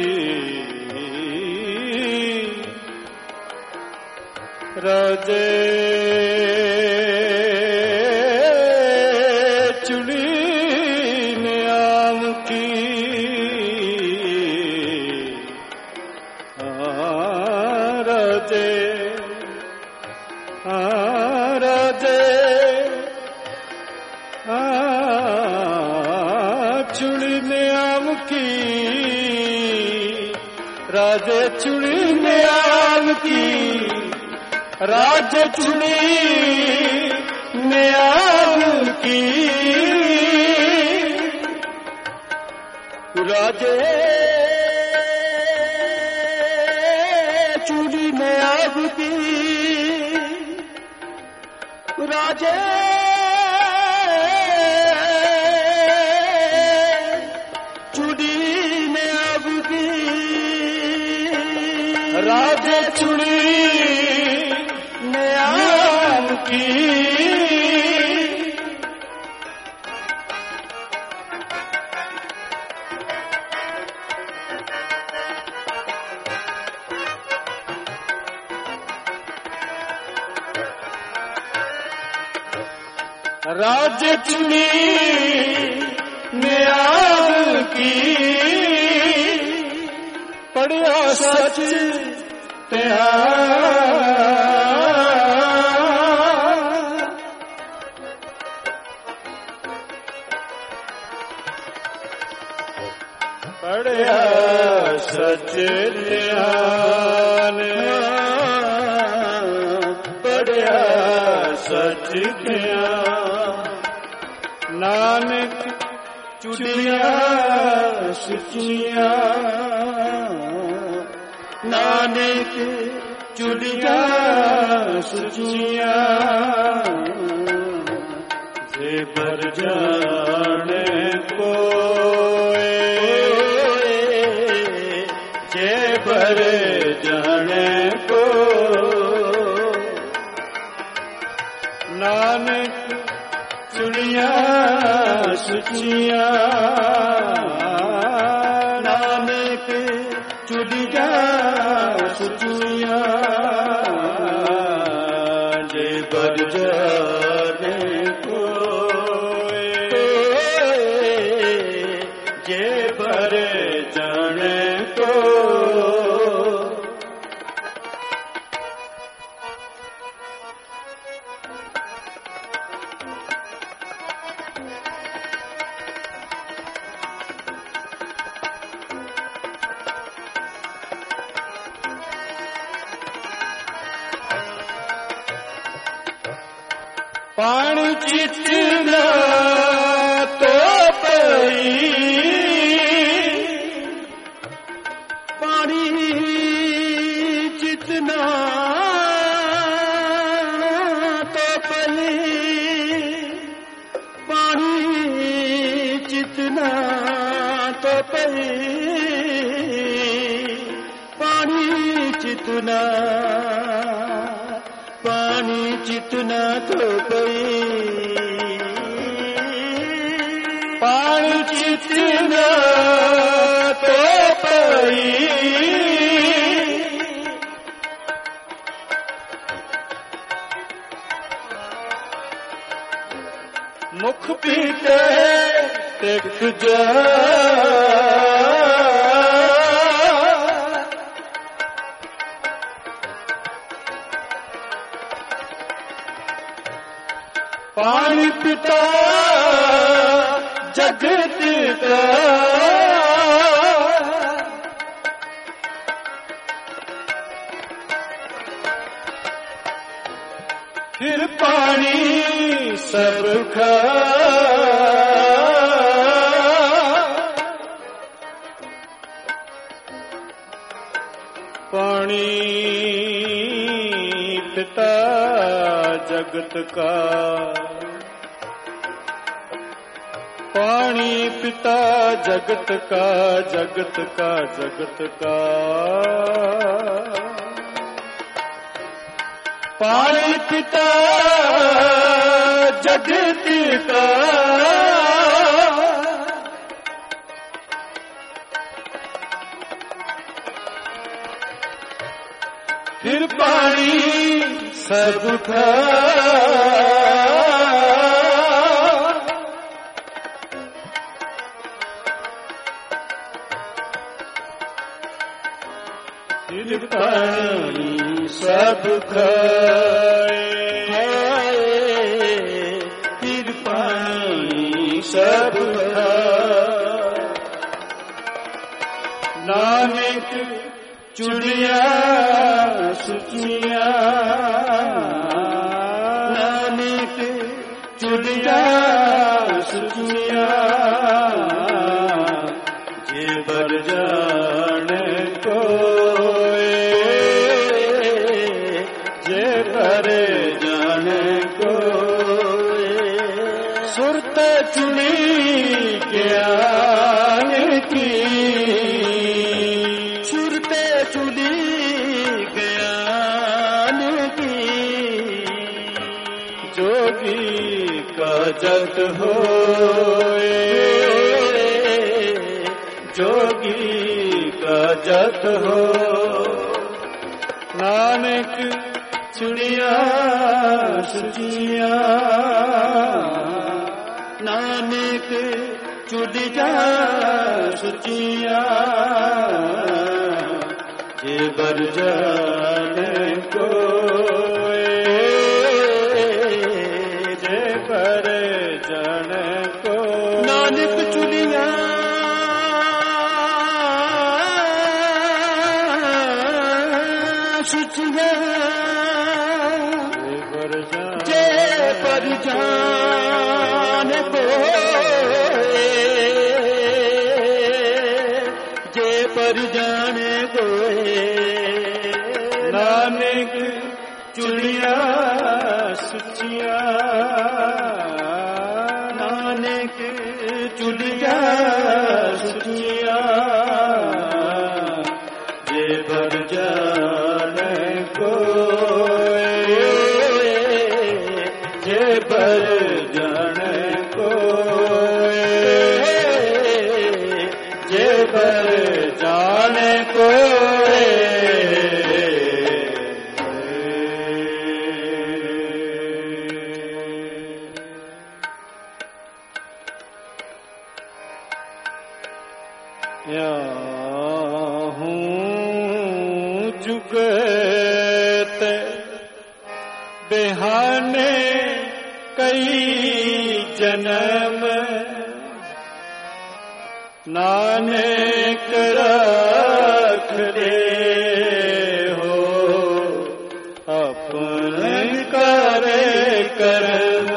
राजे चुड़ी न्याम की राजे राजे चुड़ी न्याम की राजे चुड़ी न्याम की राज चुनी न्याम की राजे चुनी न्याम की राजे चुनी न्याम की राजे चुनी की राज्य चुनी न्याम की पढ़िया सच त्याग ध्यान पढ़िया सच ध्यान नानक चुड़िया सुचिया नानक चुड़िया सुचिया जे बर जाने कोई जे बर जाने को नानक चुड़िया सुचिया नानक चुड़िया सुचिया जे बर जाने को जे बर जाने को पानी चितना तो पई पानी चितना तो पई पानी चितना तो पई पानी चितना पानी चितना तो पई पानी चितना तो पई मुख पीते तेग जा पानी पिता जगत का फिर पानी सबका पानी पिता जगत का पानी पिता जगत का जगत का जगत का पानी पिता जगत का फिर पानी सबका फिर पानी सब खाए फिर पानी सब खाए नानक चुड़िया सुचिया नानक चुड़िया सुचिया जे बर जाने को जे बर जाने को सुरत चुनी ज्ञान की सुरत चुनी ज्ञान की जोगी का जत होए जोगी का जत हो नानक चुड़िया सुचिया नानक चुड़िया सुचिया जे बर जाने को जे बर जाने को नानक चुड़िया सुचिया जे पर जान को जे पर जाने को नानक चुलिया सुचिया नानक चुलिया सुचिया जे पर जाने को जे पर जाने को जे पर जाने को या हूँ जुगत बेहाने कई जन्म नानक रख ले हो अपने करे कर्म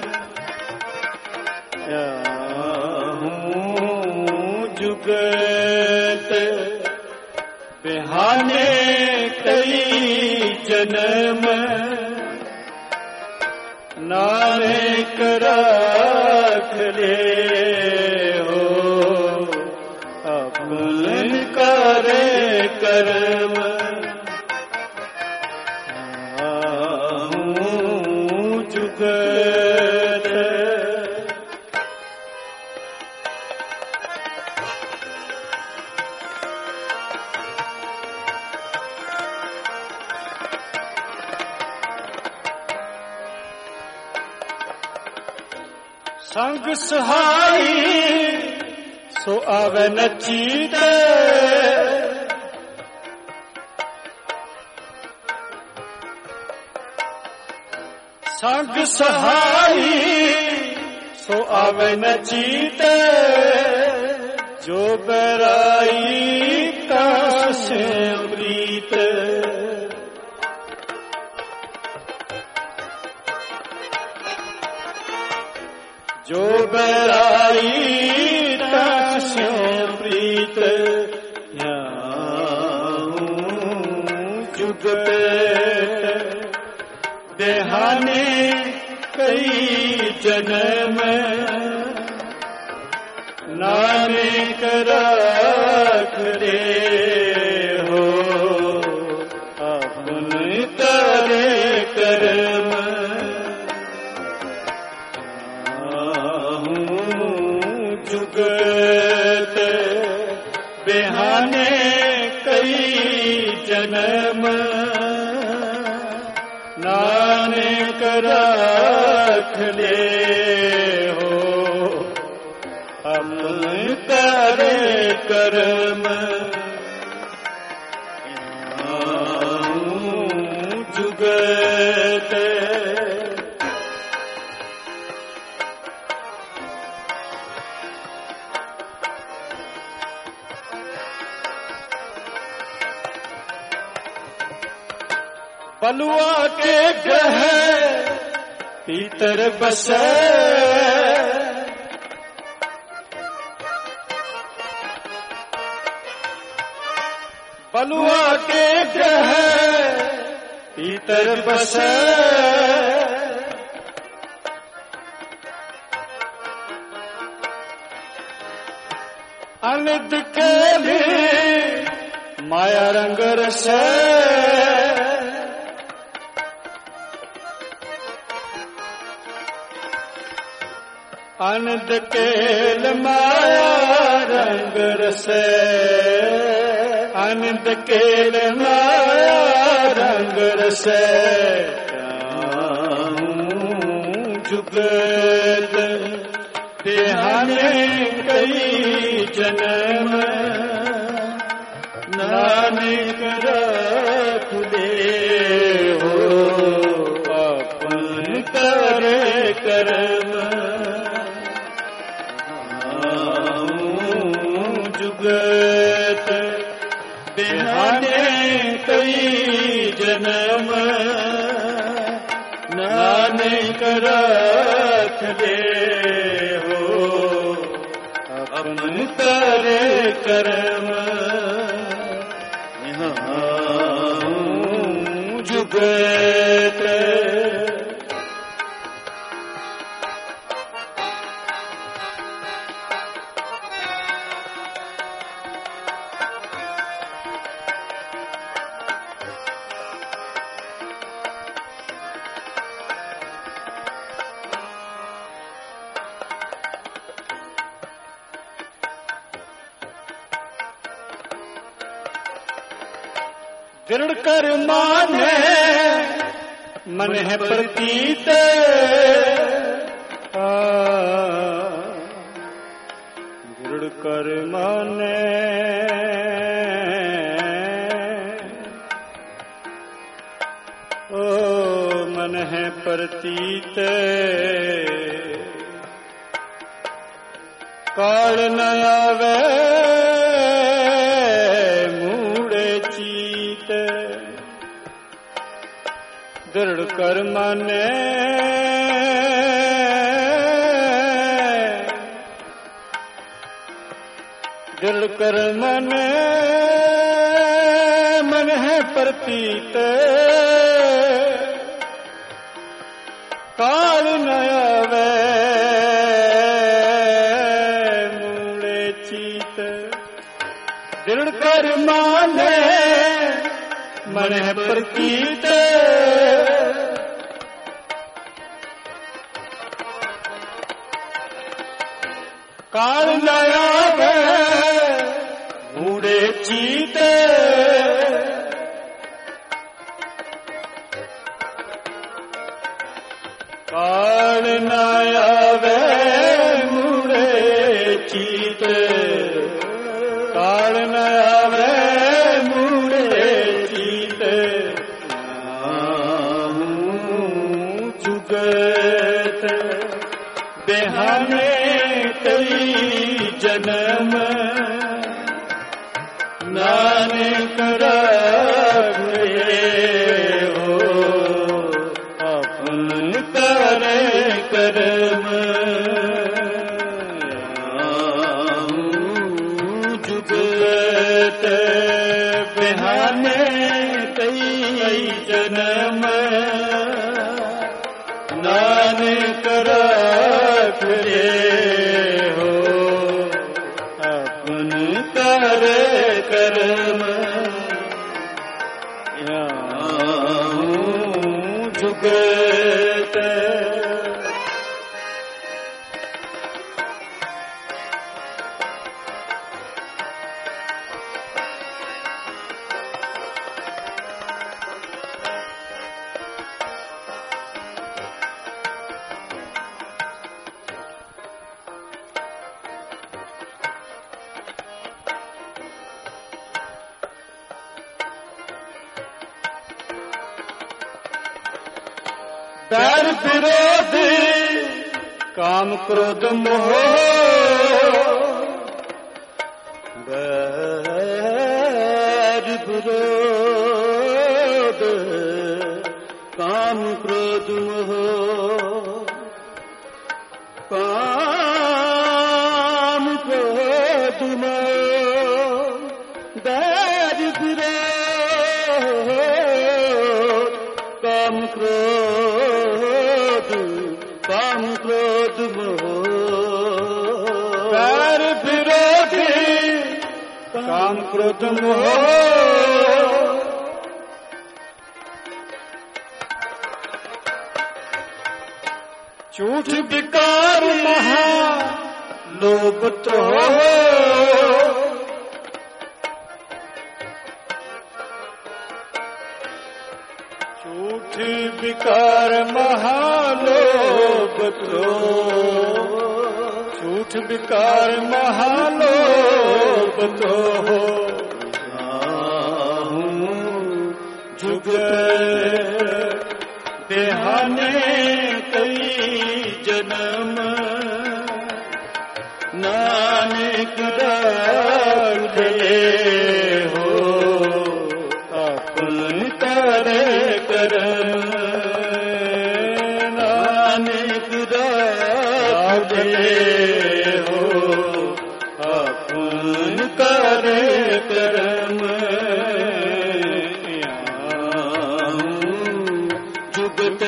या हूँ जुगत बेहाने कई जन्म नानक रख ले हो अपने करे कर्म हूँ जुगत संग सहाई सो आवे नचीते संग सहाई सो आवे नचीते जो बराई का से प्रीत जो बराई दास्यो प्रीत या जुगत देहाने कई जन्म नानक रख ले हो अपने करे कर्म जुगत बेहाने कई जन्म नानक रख ले हो अपने करे कर्म जुगत बलुआ के ग्रह भीतर बसे बलुआ के ग्रह भीतर बसे अनित के लिए माया रंग रसे आनंद केल माया रंग रसे आनंद केल माया रंग रसे जुगत देहाने कई जन्म नानक रख ले हो अपन करे कर्म जुगत देहाने कई जन्म नानक राख ले हो अपन करे कर्म यहाँ जुगत दृढ़ कर माने मन है प्रतीत दृढ़ कर माने ओ मन है प्रतीत काल न आवे दृढ़ कर माने दृढ़ कर माने मन है प्रतीत काल न आवे मूले चीत दृढ़ कर माने मन है प्रतीत काल न आवे मूढ़े चीत काल न आवे मूढ़े चीत काल न आवे मूढ़े चीत जुगत बेहाने कई जन्म नानक राख ले हो अपन करे कर्म जुगत बेहाने कई जन्म नानक राख ले कर्म जुगत बैर विरोध काम क्रोध मोह बैर विरोध काम क्रोध मोह काम क्रोध मोह बैर विरोध काम क्रोध काम क्रोध मोह बैर विरोधी काम क्रोध मोह झूठ विकार महा लोभ तो झूठ विकार महालोभ क्रोध झूठ विकार महालोभ तो हो जुग देहाने कई जन्म नानक राखे हो अपन करे ਕਰਮ ਨਾਨਕ ਰਾਖ ਦੇ ਹੋ ਆਪਨ ਕਰੇ ਕਰਮ ਜੁਗਤ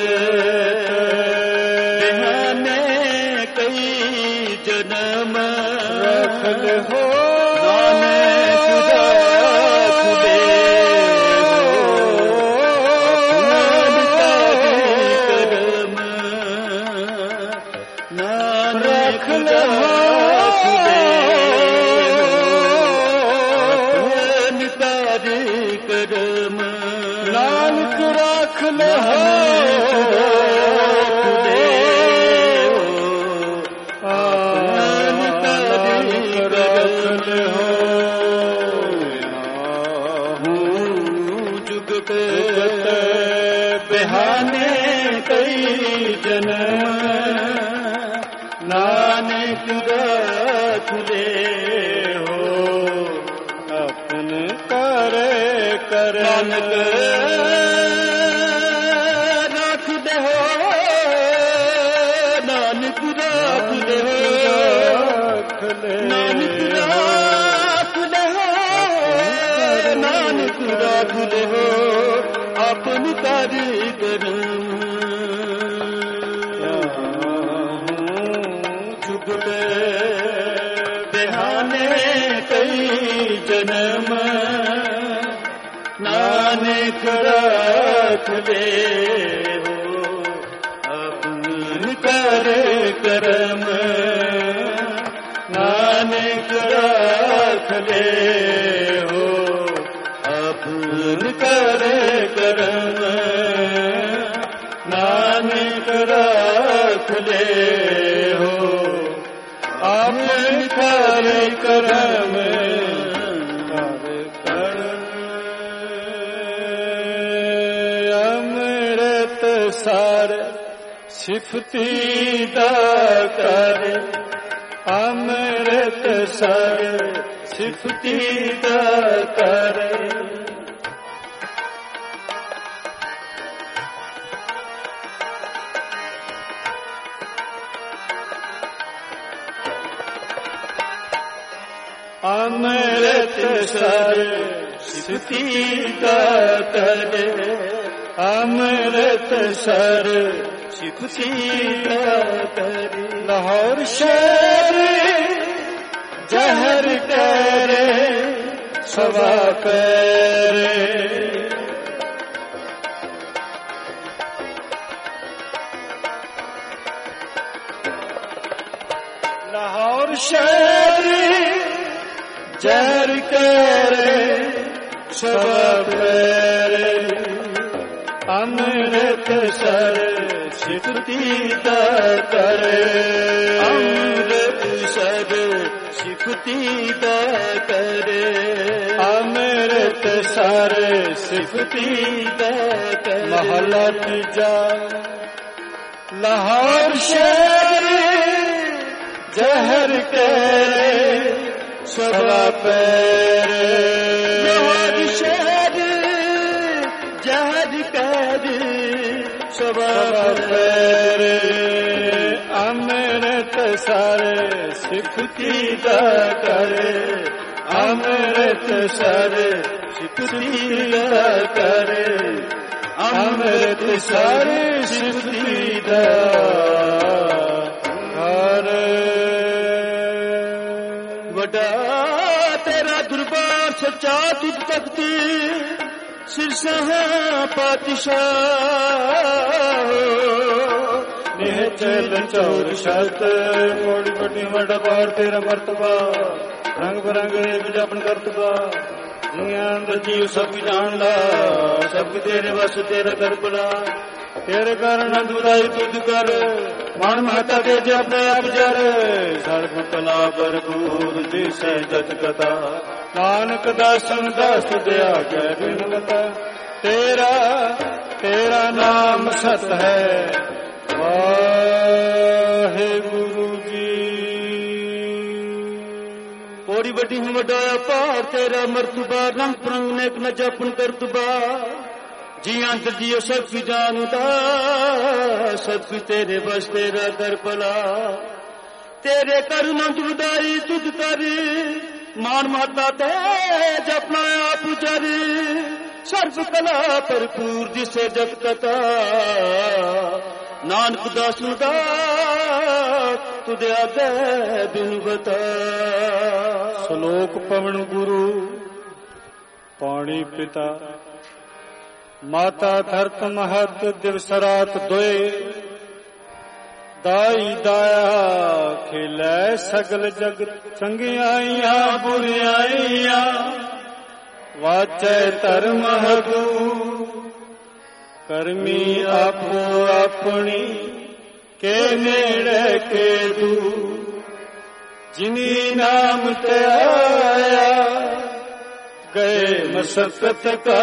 ਬਿਹਾਨੇ ਕਈ ਜਨਮ ਰਖਲ ਹੋ ਨਾਨਕ ਰਾਖ ਲਹੋ ਆਪਨ ਤਾਰੀ ਰਾਖ ਲਹੋ ਜੁਗਤ ਬਿਹਾਨੇ ਕਈ ਜਨਮ ਨਾਨਕ ਰਾਖ ਲਹੋ ਆਪਨ ਕਰੇ ਕਰ ਨਾਨਕ ਰਾਖ ਦੇਹੋ ਨਾਨਕ ਰਾਖ ਦੇਹੋ ਨਾਨਕ ਰਾਖ ਦੇਹੋ ਨਾਨਕ ਰਾਖ ਦੇਹੋ ਆਪਨ ਕਾਰਿ ਕਰਮ ਜੁਗਤ ਬਿਹਾਨੇ ਕਈ ਜਨਮ ਨਾਨਕ ਰਾਖ ਦੇ ਹੋ ਆਪਨ ਕਰੇ ਕਰਮ ਨਾਨਕ ਰਾਖ ਦੇ ਹੋ ਆਪਨ ਕਰੇ ਕਰਮ ਨਾਨਕ ਰਾਖ ਦੇ ਹੋ ਆਪਨ ਕਰੇ ਕਰਮ ਸਾਰ ਸਿਫਤੀ ਦਾ ਕਰ ਅੰਮ੍ਰਿਤ ਸਰ ਸਿਫਤੀ ਦਾ ਕਰ ਅੰਮ੍ਰਿਤ ਸਰ ਸਿਫਤੀ ਦਾ ਕਰ ਅੰਮ੍ਰਿਤ ਸਰ ਸਿਫਤੀ ਦਾ ਕਰ ਲਾਹੌਰ ਸ਼ਹਿਰ ਜ਼ਹਰ ਕਰੇ ਸਵਾ ਪੈਰੇ ਲਾਹੌਰ ਸ਼ਹਿਰ ਜ਼ਹਰ ਕਰੇ ਸਵਾ ਪੈਰੇ ਅੰਮ੍ਰਿਤ ਸਰ ਸਿਫਤੀ ਦਾ ਕਰ ਅੰਮ੍ਰਿਤ ਸਰ ਸਿਫਤੀ ਦਾ ਕਰ ਅੰਮ੍ਰਿਤ ਸਰ ਸਿਫਤੀ ਦਾ ਕਰ ਮਹਲਾ ਤੀਜਾ ਲਾਹੌਰ ਸ਼ਹਿਰ ਜ਼ਹਰ ਕਰੇ ਸਵਾ ਪੈਰੇ ਲਾਹੌਰ ਸ਼ਹਿਰ ਜ਼ਹਰ ਕਰੇ ਸਵਾ ਪੈਰੇ ਅੰਮ੍ਰਿਤ ਸਰ ਸਿਫਤੀ ਦਾ ਕਰ ਅੰਮ੍ਰਿਤ ਸਰ ਸਿਫਤੀ ਦਾ ਕਰ ਅੰਮ੍ਰਿਤ ਸਰ ਸਿਫਤੀ ਦਾ ਕਰ ਵੱਡਾ ਤੇਰਾ ਦਰਬਾਰ ਸੱਚਾ ਤੁਝ ਤਖਤੀ ਸਿਰਸਾ ਪਾਤਸ਼ਾਹ ਨੇ ਚਲ ਚੌਰ ਸ਼ਤ ਮੋੜੀ ਵੱਡੀ ਵੱਡਾ ਬਾਰ ਤੇਰਾ ਮਰਤਬਾ ਰੰਗ ਬਰੰਗ ਇੱਕ ਜਪਨ ਕਰਤਬਾ ਜੀਆਂ ਅੰਦਰ ਜੀਵ ਸਭ ਜਾਣ ਲਾ ਸਭ ਤੇਰੇ ਵਸ ਤੇਰਾ ਕਰ ਬਲਾ ਤੇਰੇ ਕਾਰਨ ਅਨੰਦ ਵਧਾਈ ਤੁਧ ਕਰ ਮਨ ਮਹਤਾ ਦੇ ਜੇ ਆਪਣੇ ਆਪ ਜਰ ਸਰਬ ਕਲਾ ਭਰਪੂਰ ਜਿਸੇ ਜਤ ਕਥਾ ਨਾਨਕ ਦਾਸਨ ਦਾਸ ਦਿਆ ਕੈ ਬਿਨਵਤਾ ਤੇਰਾ ਤੇਰਾ ਨਾਮ ਸਤ ਹੈ ਵਾਹਿਗੁਰੂ ਜੀ ਬੜੀ ਵੱਡੀ ਹਮ ਵੱਡਾ ਪਾਰ ਤੇਰਾ ਮਰਤਬਾ ਰੰਗ ਪ੍ਰੰਗ ਨੇਕ ਨ ਜਪਨ ਕਰਤਬਾ जी अंत दियो सब की जानता सब की तेरे बस तेरा कर भला तेरे कर नंदुदाई तुझ कर मान माता ते जपना आप जर सर्व कला भरपूर जिसे जग कथा नानक दास दा तुझे आगे बिन बता श्लोक पवन गुरु पाणी पिता माता धरत महत दिवस रात दोए दाई दाया खिलै सगल जगत चंगियाइया बुरियाइया वाचै धर्म हगू करमी आपो अपनी के नेड़े के दू जिनी नाम ते आया गए मसकत का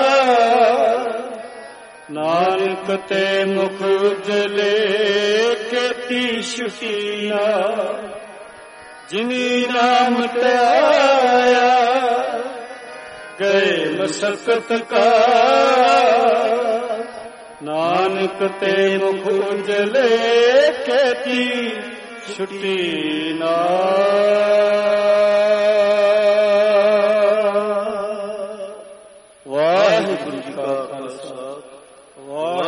नानक ते मुख उजले केती शुटीना जिनी नाम ते आया गए मसकत का नानक ते मुख उजले केती शुटीना वाहिगुरु जी का खालसा